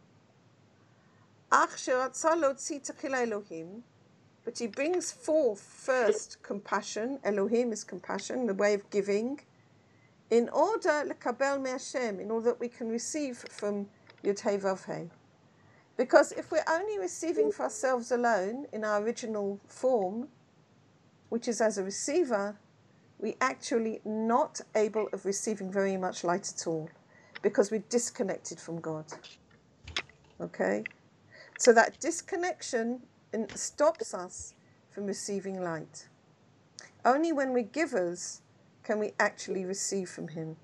Ach sheratza lotzi techila Elohim, but he brings forth first compassion. Elohim is compassion, the way of giving, in order lekabel me'Hashem, in order that we can receive from Yud Hey Vav Hey. Because if we're only receiving for ourselves alone in our original form, which is as a receiver, we actually not able of receiving very much light at all, because we're disconnected from God. Okay? So that disconnection stops us from receiving light. Only when we're givers can we actually receive from him.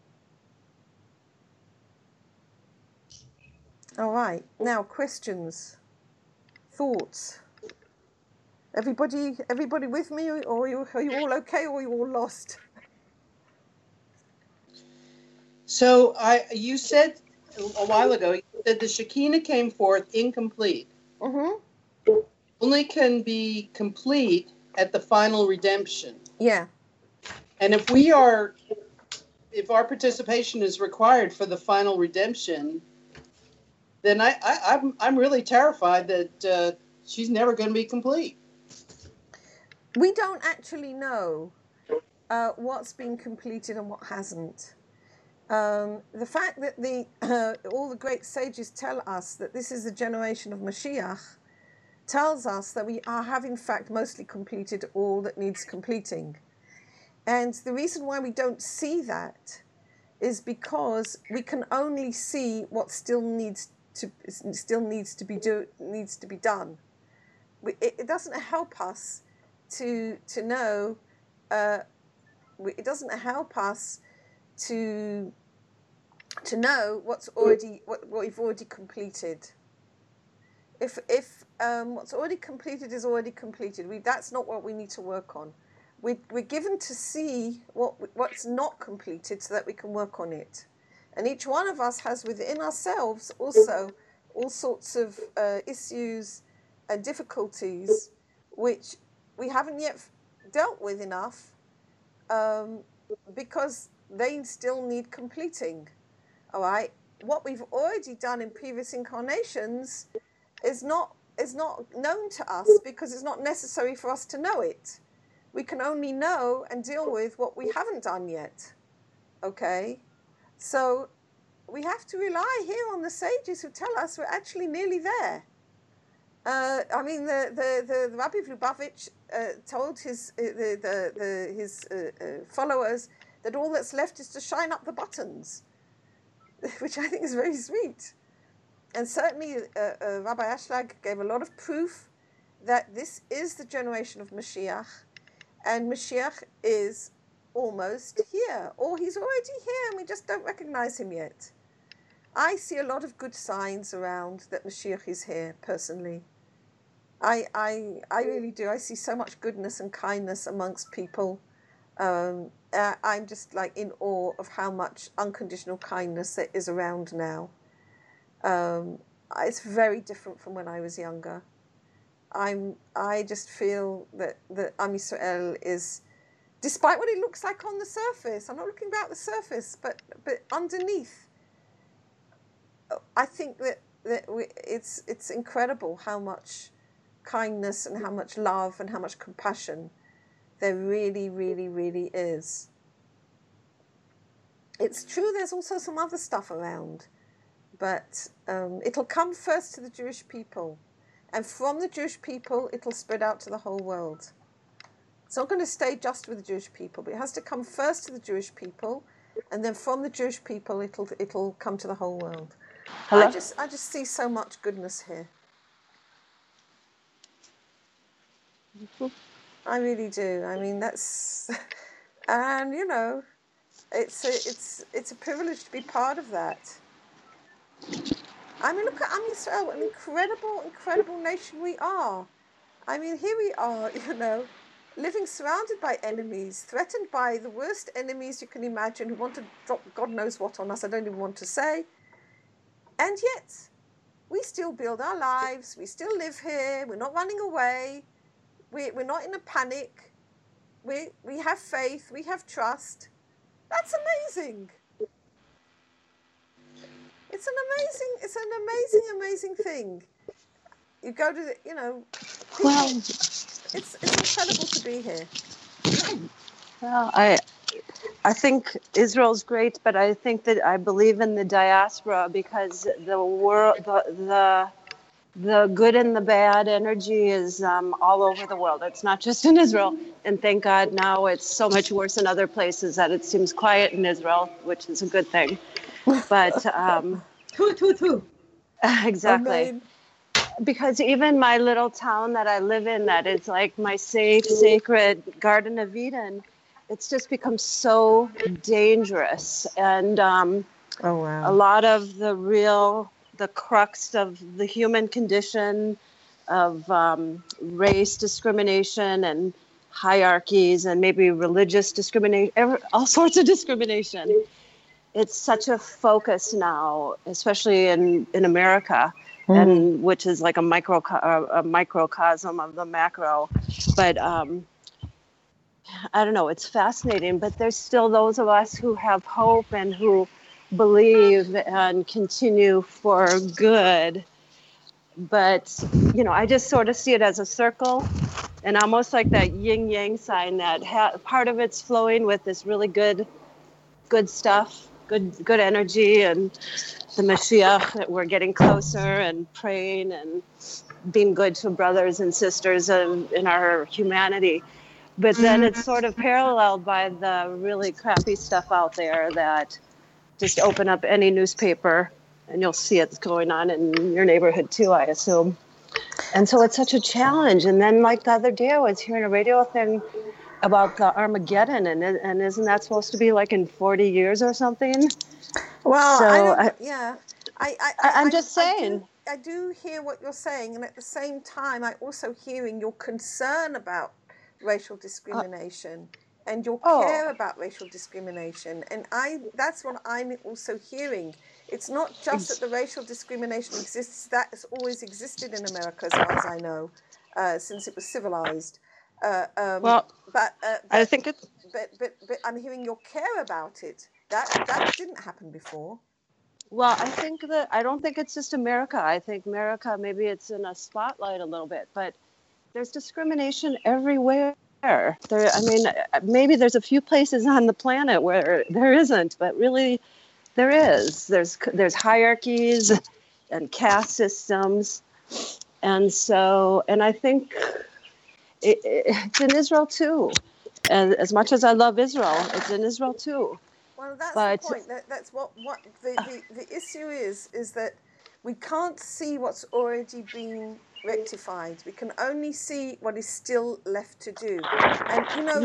All right, now questions, thoughts. Everybody with me, or are you all okay, or are you all lost? So you said a while ago, you said the Shekinah came forth incomplete. Mm-hmm. Only can be complete at the final redemption. Yeah. And if our participation is required for the final redemption, then I'm really terrified that she's never going to be complete. We don't actually know what's been completed and what hasn't. The fact that all the great sages tell us that this is the generation of Mashiach tells us that we have in fact mostly completed all that needs completing. And the reason why we don't see that is because we can only see what still needs to be done. It doesn't help us to know. It doesn't help us to know what we've already completed. If what's already completed is already completed, that's not what we need to work on. We're given to see what's not completed so that we can work on it. And each one of us has within ourselves also all sorts of issues and difficulties which we haven't yet dealt with enough because they still need completing. All right? What we've already done in previous incarnations is not known to us because it's not necessary for us to know it. We can only know and deal with what we haven't done yet. Okay? So we have to rely here on the sages who tell us we're actually nearly there. I mean, the Rabbi Lubavitch told his followers that all that's left is to shine up the buttons, which I think is very sweet. And certainly Rabbi Ashlag gave a lot of proof that this is the generation of Mashiach, and Mashiach is almost here, or he's already here and we just don't recognize him yet. I see a lot of good signs around that Mashiach is here, personally. I really do. I see so much goodness and kindness amongst people. I'm just like in awe of how much unconditional kindness there is around now. It's very different from when I was younger. I just feel that Am Yisrael is, despite what it looks like on the surface, I'm not looking about the surface, but underneath, I think that it's incredible how much kindness and how much love and how much compassion there really, really, really is. It's true there's also some other stuff around, but it'll come first to the Jewish people. And from the Jewish people, it'll spread out to the whole world. It's not going to stay just with the Jewish people, but it has to come first to the Jewish people, and then from the Jewish people, it'll come to the whole world. Hello? I just see so much goodness here. I really do. I mean, that's, and you know, it's a privilege to be part of that. I mean, look at Am Yisrael, what an incredible nation we are. I mean, here we are, you know, living surrounded by enemies, threatened by the worst enemies you can imagine, who want to drop God knows what on us, I don't even want to say. And yet, we still build our lives. We still live here. We're not running away. We're not in a panic. We have faith. We have trust. That's amazing. It's an amazing thing. You go to people, Well, it's incredible to be here. well, I think Israel's great, but I think that I believe in the diaspora because the world, the good and the bad energy is all over the world. It's not just in Israel. And thank God now it's so much worse in other places that it seems quiet in Israel, which is a good thing. But exactly. Amen. Because even my little town that I live in, that is like my safe, sacred Garden of Eden, it's just become so dangerous. And Oh, wow. a lot of the crux of the human condition of race discrimination and hierarchies and maybe religious discrimination, all sorts of discrimination. It's such a focus now, especially in America, and which is like a microcosm of the macro. But I don't know, it's fascinating, but there's still those of us who have hope and who believe and continue for good. But, I just sort of see it as a circle and almost like that yin yang sign that part of it's flowing with this really good stuff, good energy, and the Mashiach, that we're getting closer and praying and being good to brothers and sisters in our humanity. But then it's sort of paralleled by the really crappy stuff out there that just open up any newspaper and you'll see it's going on in your neighborhood too, I assume. And so it's such a challenge. And then like the other day I was hearing a radio thing about the Armageddon, and isn't that supposed to be like in 40 years or something? Well, So I'm just saying. I do hear what you're saying, and at the same time, I'm also hearing your concern about racial discrimination and your care about racial discrimination, and that's what I'm also hearing. It's not just that the racial discrimination exists; that has always existed in America, as far as I know, since it was civilized. But I think it's. But I'm hearing your care about it. That didn't happen before. Well, I don't think it's just America. I think America, maybe it's in a spotlight a little bit, but there's discrimination everywhere. Maybe there's a few places on the planet where there isn't, but really there is. There's hierarchies and caste systems. And I think it's in Israel too. And as much as I love Israel, it's in Israel too. Well, that's the point. That's what the issue is that we can't see what's already been rectified. We can only see what is still left to do. And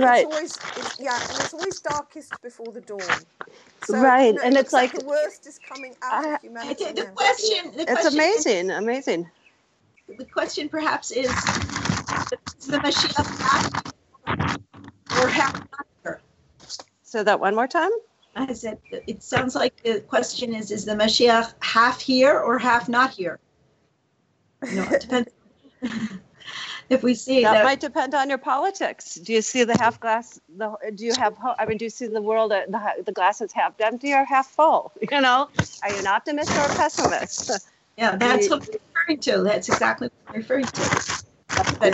it's always darkest before the dawn. So, right, and it's like the worst is coming out of humanity. The question it's amazing. The question perhaps is the Mashiach or half not here? Say that one more time. I said, it sounds like the question is the Mashiach half here or half not here? It depends. If we see that might depend on your politics. Do you see the half glass? Do you see the world? The glass is half empty or half full? Are you an optimist or a pessimist? Yeah, that's what I'm referring to. That's exactly what I'm referring to. But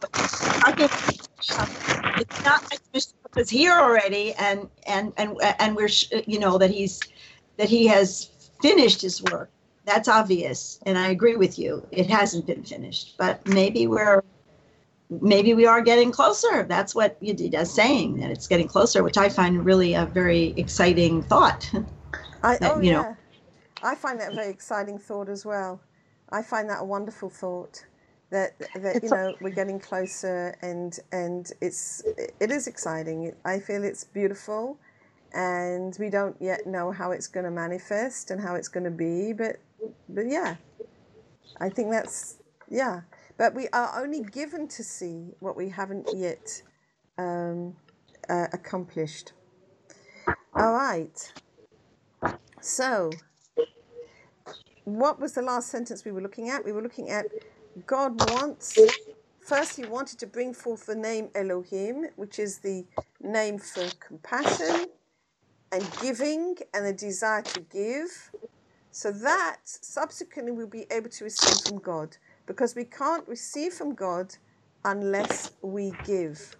it's not like Mr. is here already, and we're that he has finished his work. That's obvious, and I agree with you. It hasn't been finished, but maybe we are getting closer. That's what Yedida is saying, that it's getting closer, which I find really a very exciting thought. I find that a very exciting thought as well. I find that a wonderful thought. That we're getting closer, and it is exciting. I feel it's beautiful, and we don't yet know how it's going to manifest and how it's going to be, but yeah, I think but we are only given to see what we haven't yet accomplished. All right, so what was the last sentence we were looking at? We were looking at God wants, first he wanted to bring forth the name Elohim, which is the name for compassion and giving and a desire to give, so that subsequently we'll be able to receive from God, because we can't receive from God unless we give.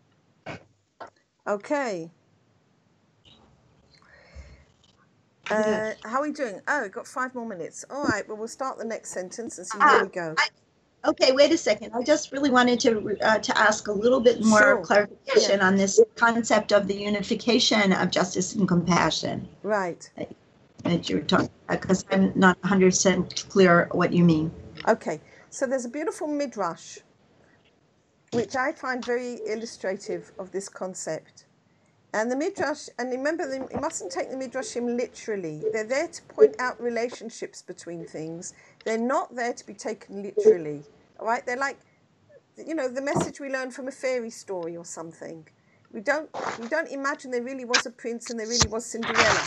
Okay. How are we doing? Oh, we've got 5 more minutes. All right, well, we'll start the next sentence and see where we go. Okay, wait a second. I just really wanted to ask a little bit more clarification on this concept of the unification of justice and compassion. Right. That you're talking about, because I'm not 100% clear what you mean. Okay, so there's a beautiful midrash, which I find very illustrative of this concept. And the midrash, and remember, you mustn't take the midrashim literally. They're there to point out relationships between things. They're not there to be taken literally. All right? They're like, the message we learn from a fairy story or something. We don't imagine there really was a prince and there really was Cinderella.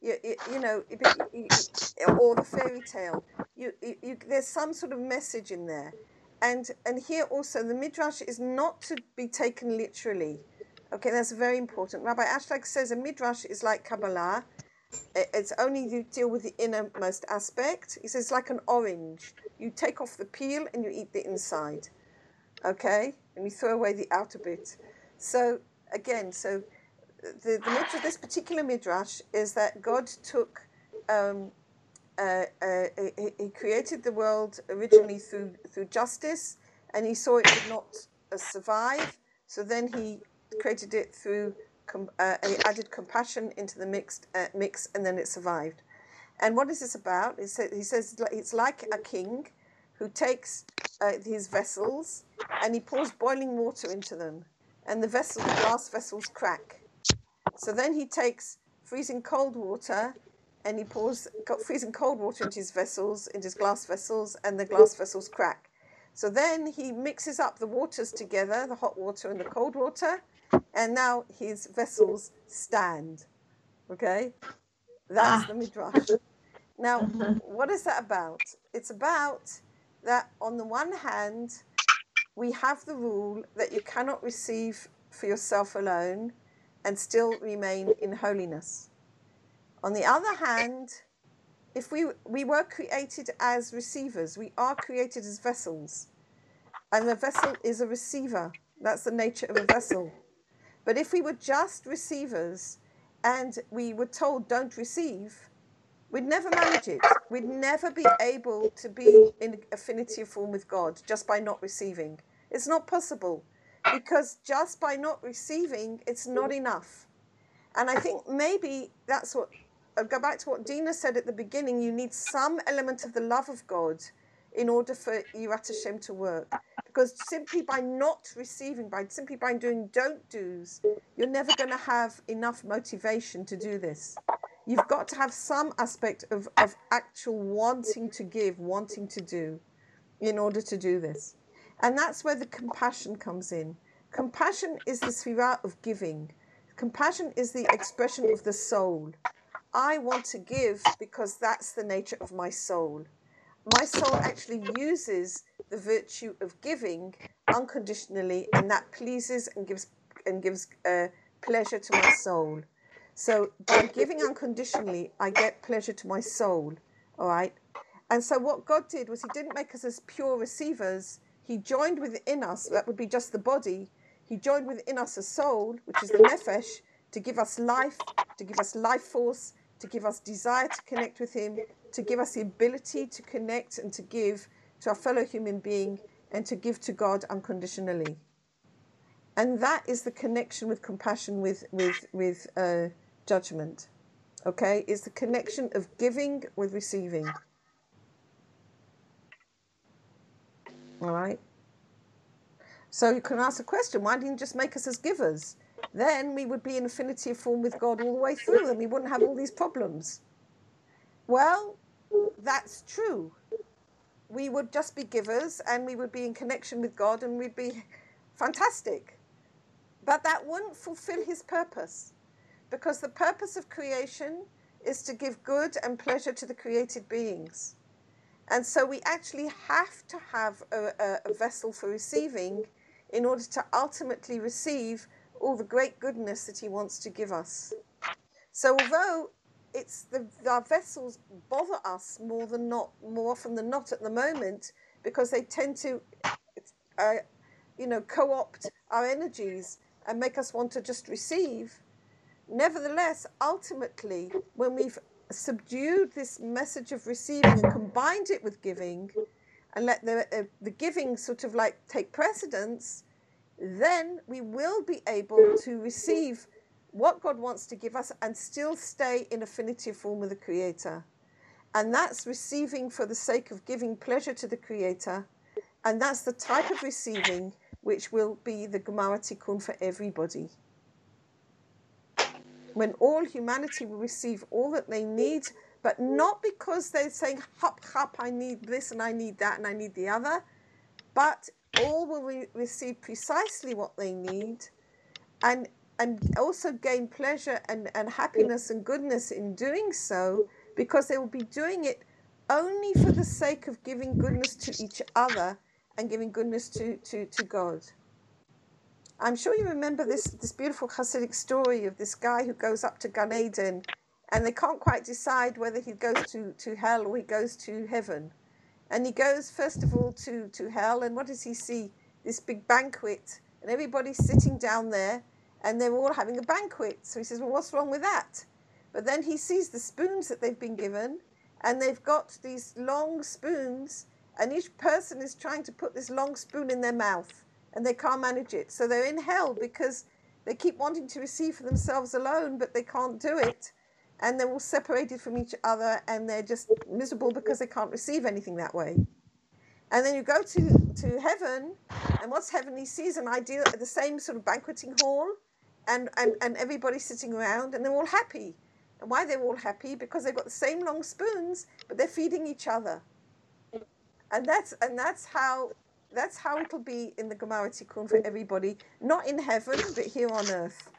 Or the fairy tale. There's some sort of message in there. And here also, the midrash is not to be taken literally. Okay, that's very important. Rabbi Ashlag says a midrash is like Kabbalah. It's only you deal with the innermost aspect. He says it's like an orange. You take off the peel and you eat the inside. Okay? And you throw away the outer bit. So, again, the midrash, this particular midrash is that God took, he created the world originally through justice, and he saw it did not survive. So then he created it through, he added compassion into the mix, and then it survived. And what is this about? He says it's like a king who takes his vessels and he pours boiling water into them, and the glass vessels crack. So then he takes freezing cold water and he pours freezing cold water into his glass vessels, and the glass vessels crack. So then he mixes up the waters together, the hot water and the cold water, and now his vessels stand. Okay? That's the midrash. Now, what is that about? It's about that on the one hand, we have the rule that you cannot receive for yourself alone and still remain in holiness. On the other hand, if we were created as receivers, we are created as vessels. And the vessel is a receiver. That's the nature of a vessel. But if we were just receivers and we were told don't receive, we'd never manage it. We'd never be able to be in affinity of form with God just by not receiving. It's not possible, because just by not receiving, it's not enough. And I think maybe that's what, I'll go back to what Dina said at the beginning, you need some element of the love of God in order for Yirat Hashem to work. Because simply by not receiving, simply by doing don't do's, you're never going to have enough motivation to do this. You've got to have some aspect of actual wanting to give, wanting to do, in order to do this. And that's where the compassion comes in. Compassion is the sphira of giving. Compassion is the expression of the soul. I want to give because that's the nature of my soul. My soul actually uses the virtue of giving unconditionally, and that pleases and gives pleasure to my soul. So by giving unconditionally, I get pleasure to my soul. All right. And so what God did was he didn't make us as pure receivers. He joined within us, that would be just the body. He joined within us a soul, which is the nefesh, to give us life force, to give us desire to connect with him, to give us the ability to connect and to give to our fellow human being and to give to God unconditionally. And that is the connection with compassion, with judgment. Okay? It's the connection of giving with receiving. All right? So you can ask a question, why didn't you just make us as givers? Then we would be in affinity of form with God all the way through and we wouldn't have all these problems. Well, that's true. We would just be givers and we would be in connection with God and we'd be fantastic. But that wouldn't fulfill his purpose, because the purpose of creation is to give good and pleasure to the created beings. And so we actually have to have a vessel for receiving in order to ultimately receive all the great goodness that he wants to give us. So although our vessels bother us more often than not at the moment, because they tend to co-opt our energies and make us want to just receive, nevertheless, ultimately, when we've subdued this message of receiving and combined it with giving, and let the giving sort of like take precedence, then we will be able to receive what God wants to give us and still stay in affinity form with the Creator. And that's receiving for the sake of giving pleasure to the Creator. And that's the type of receiving which will be the Gemara Tikkun for everybody. When all humanity will receive all that they need, but not because they're saying, hop, hop, I need this and I need that and I need the other, but all will receive precisely what they need and also gain pleasure and happiness and goodness in doing so, because they will be doing it only for the sake of giving goodness to each other and giving goodness to God. I'm sure you remember this beautiful Hasidic story of this guy who goes up to Gan Eden, and they can't quite decide whether he goes to hell or he goes to heaven. And he goes, first of all, to hell, and what does he see? This big banquet, and everybody's sitting down there, and they're all having a banquet. So he says, well, what's wrong with that? But then he sees the spoons that they've been given, and they've got these long spoons, and each person is trying to put this long spoon in their mouth, and they can't manage it. So they're in hell because they keep wanting to receive for themselves alone, but they can't do it. And they're all separated from each other, and they're just miserable because they can't receive anything that way. And then you go to heaven, and what's heaven? He sees an ideal, the same sort of banqueting hall, and everybody's sitting around, and they're all happy. And why they're all happy? Because they've got the same long spoons, but they're feeding each other. And that's how it'll be in the Gemara Tikkun for everybody, not in heaven, but here on earth.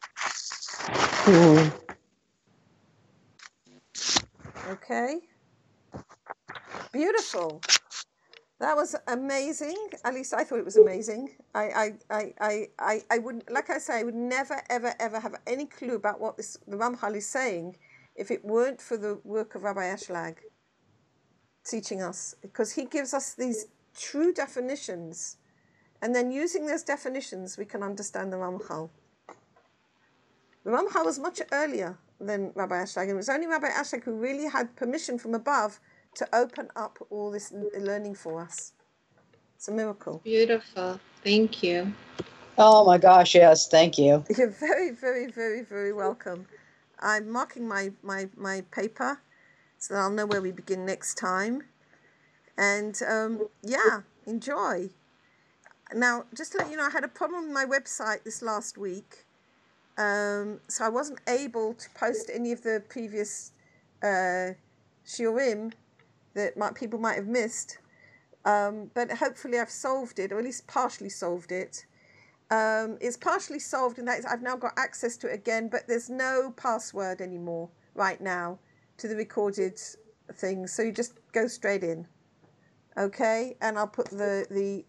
Okay. Beautiful. That was amazing. At least I thought it was amazing. I wouldn't, like I say, I would never, ever, ever have any clue about what the Ramchal is saying if it weren't for the work of Rabbi Ashlag teaching us, because he gives us these true definitions, and then using those definitions we can understand the Ramchal. The Ramchal was much earlier than Rabbi Ashlag, and it was only Rabbi Ashlag who really had permission from above to open up all this learning for us. It's a miracle. Beautiful. Thank you. Oh my gosh, yes, thank you. You're very, very, very, very welcome. I'm marking my paper so that I'll know where we begin next time. And enjoy. Now, just to let you know, I had a problem with my website this last week. So I wasn't able to post any of the previous shiurim that people might have missed. But hopefully I've solved it, or at least partially solved it. It's partially solved in that I've now got access to it again, but there's no password anymore right now to the recorded things. So you just go straight in. Okay? And I'll put the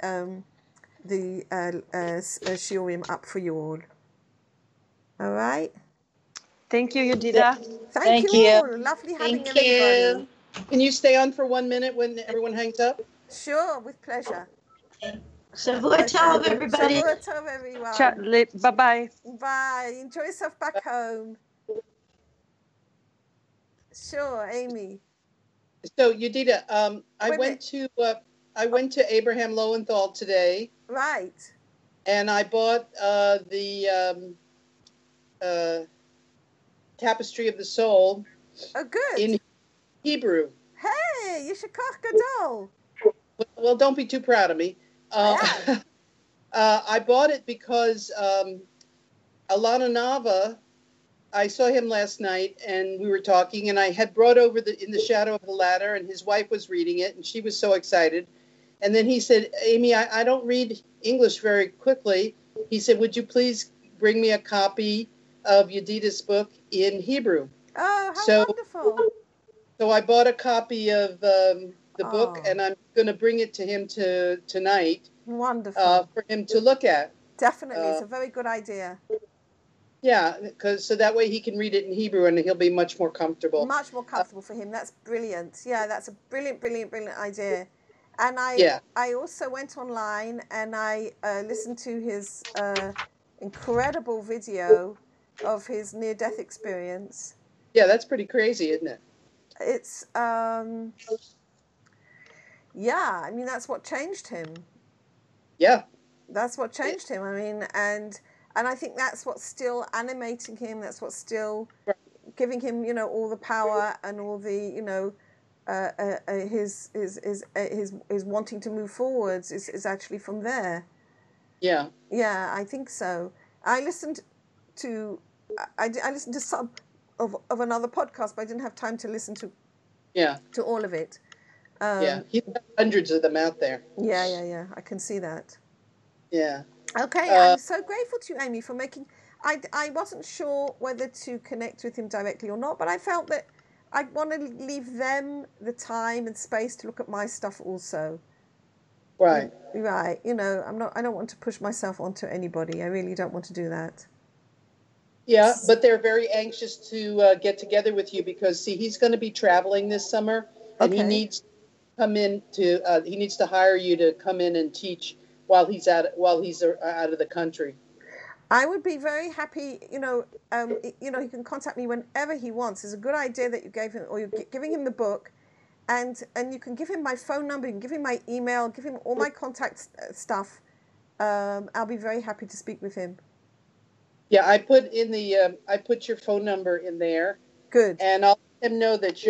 shiurim up for you all. All right? Thank you, Yedida. Thank you all. Lovely having everybody. Can you stay on for 1 minute when everyone hangs up? Sure, with pleasure. Shavua tov, everybody. Shavua tov, everyone. Bye-bye. Bye. Enjoy yourself back home. Sure, Amy. So, Yedida, I went to Abraham Lowenthal today. Right. And I bought the Tapestry of the Soul. Oh, good. In Hebrew. Hey, Yishakach Gadol. Well, don't be too proud of me. I bought it because Alana Nava, I saw him last night and we were talking, and I had brought over In the Shadow of the Ladder, and his wife was reading it and she was so excited. And then he said, Amy, I don't read English very quickly. He said, would you please bring me a copy of Yedida's book in Hebrew? Oh, how wonderful. So I bought a copy of the the book, and I'm going to bring it to him tonight. Wonderful. For him to look at. Definitely, it's a very good idea. Yeah, because so that way he can read it in Hebrew and he'll be much more comfortable. Much more comfortable for him. That's brilliant. Yeah, that's a brilliant idea. And I also went online and I listened to his incredible video of his near-death experience. Yeah, that's pretty crazy, isn't it? It's yeah, I mean that's what changed him. Yeah. That's what changed him. I mean, and I think that's what's still animating him. That's what's still giving him, you know, all the power and all the, you know, his wanting to move forwards is actually from there. Yeah. Yeah, I think so. I listened to some of another podcast, but I didn't have time to listen to all of it. Yeah, he's got hundreds of them out there. Yeah. I can see that. Yeah. Okay, I'm so grateful to you, Amy, for making. I wasn't sure whether to connect with him directly or not, but I felt that I want to leave them the time and space to look at my stuff also. Right. Right. You know, I don't want to push myself onto anybody. I really don't want to do that. Yeah, but they're very anxious to get together with you because, see, he's going to be traveling this summer, and he needs to come in to. He needs to hire you to come in and teach while he's out of the country. I would be very happy. You know, he can contact me whenever he wants. It's a good idea that you gave him, or you're giving him the book, and you can give him my phone number, you can give him my email, give him all my contact stuff. I'll be very happy to speak with him. Yeah, I put your phone number in there. Good. And I'll let him know that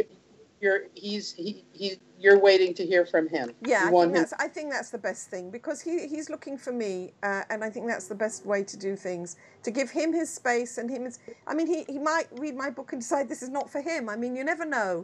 you're waiting to hear from him. Yeah, I think that's the best thing because he's looking for me, and I think that's the best way to do things, to give him his space and him his. I mean, he might read my book and decide this is not for him. I mean, you never know.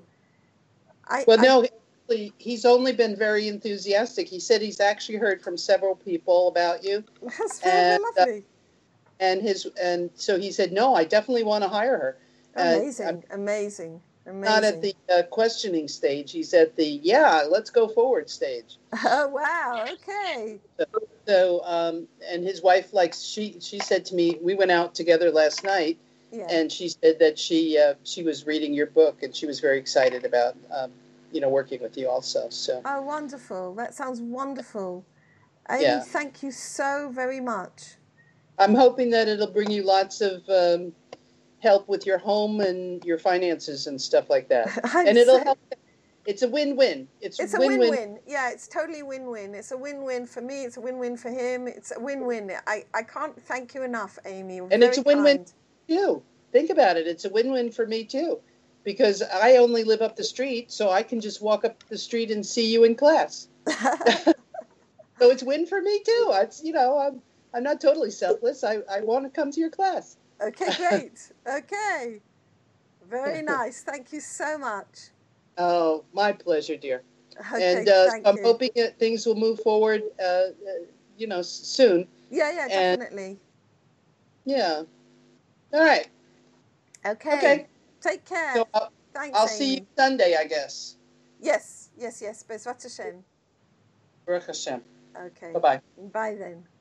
He's only been very enthusiastic. He said he's actually heard from several people about you. That's very lovely. And so he said, no, I definitely want to hire her. Amazing. Not at the questioning stage. He's at the, let's go forward stage. Oh, wow. Okay. So and his wife, she said to me, we went out together last night, and she said that she was reading your book, and she was very excited about, working with you also. So. Oh, wonderful. That sounds wonderful. Amy, thank you so very much. I'm hoping that it'll bring you lots of help with your home and your finances and stuff like that. It'll help. It's a win-win. It's a win-win. Yeah, it's totally win-win. It's a win-win for me. It's a win-win for him. It's a win-win. I can't thank you enough, Amy. You're and it's a win-win for you. Think about it. It's a win-win for me too, because I only live up the street, so I can just walk up the street and see you in class. So it's win for me too. It's I'm not totally selfless. I want to come to your class. Okay, great. Okay. Very nice. Thank you so much. Oh, my pleasure, dear. Okay, and I'm hoping that things will move forward, soon. Yeah, definitely. Yeah. All right. Okay. Take care. So Thanks, I'll see you Sunday, I guess. Yes. Bezrat Hashem. Baruch Hashem. Okay. Bye-bye. Bye then.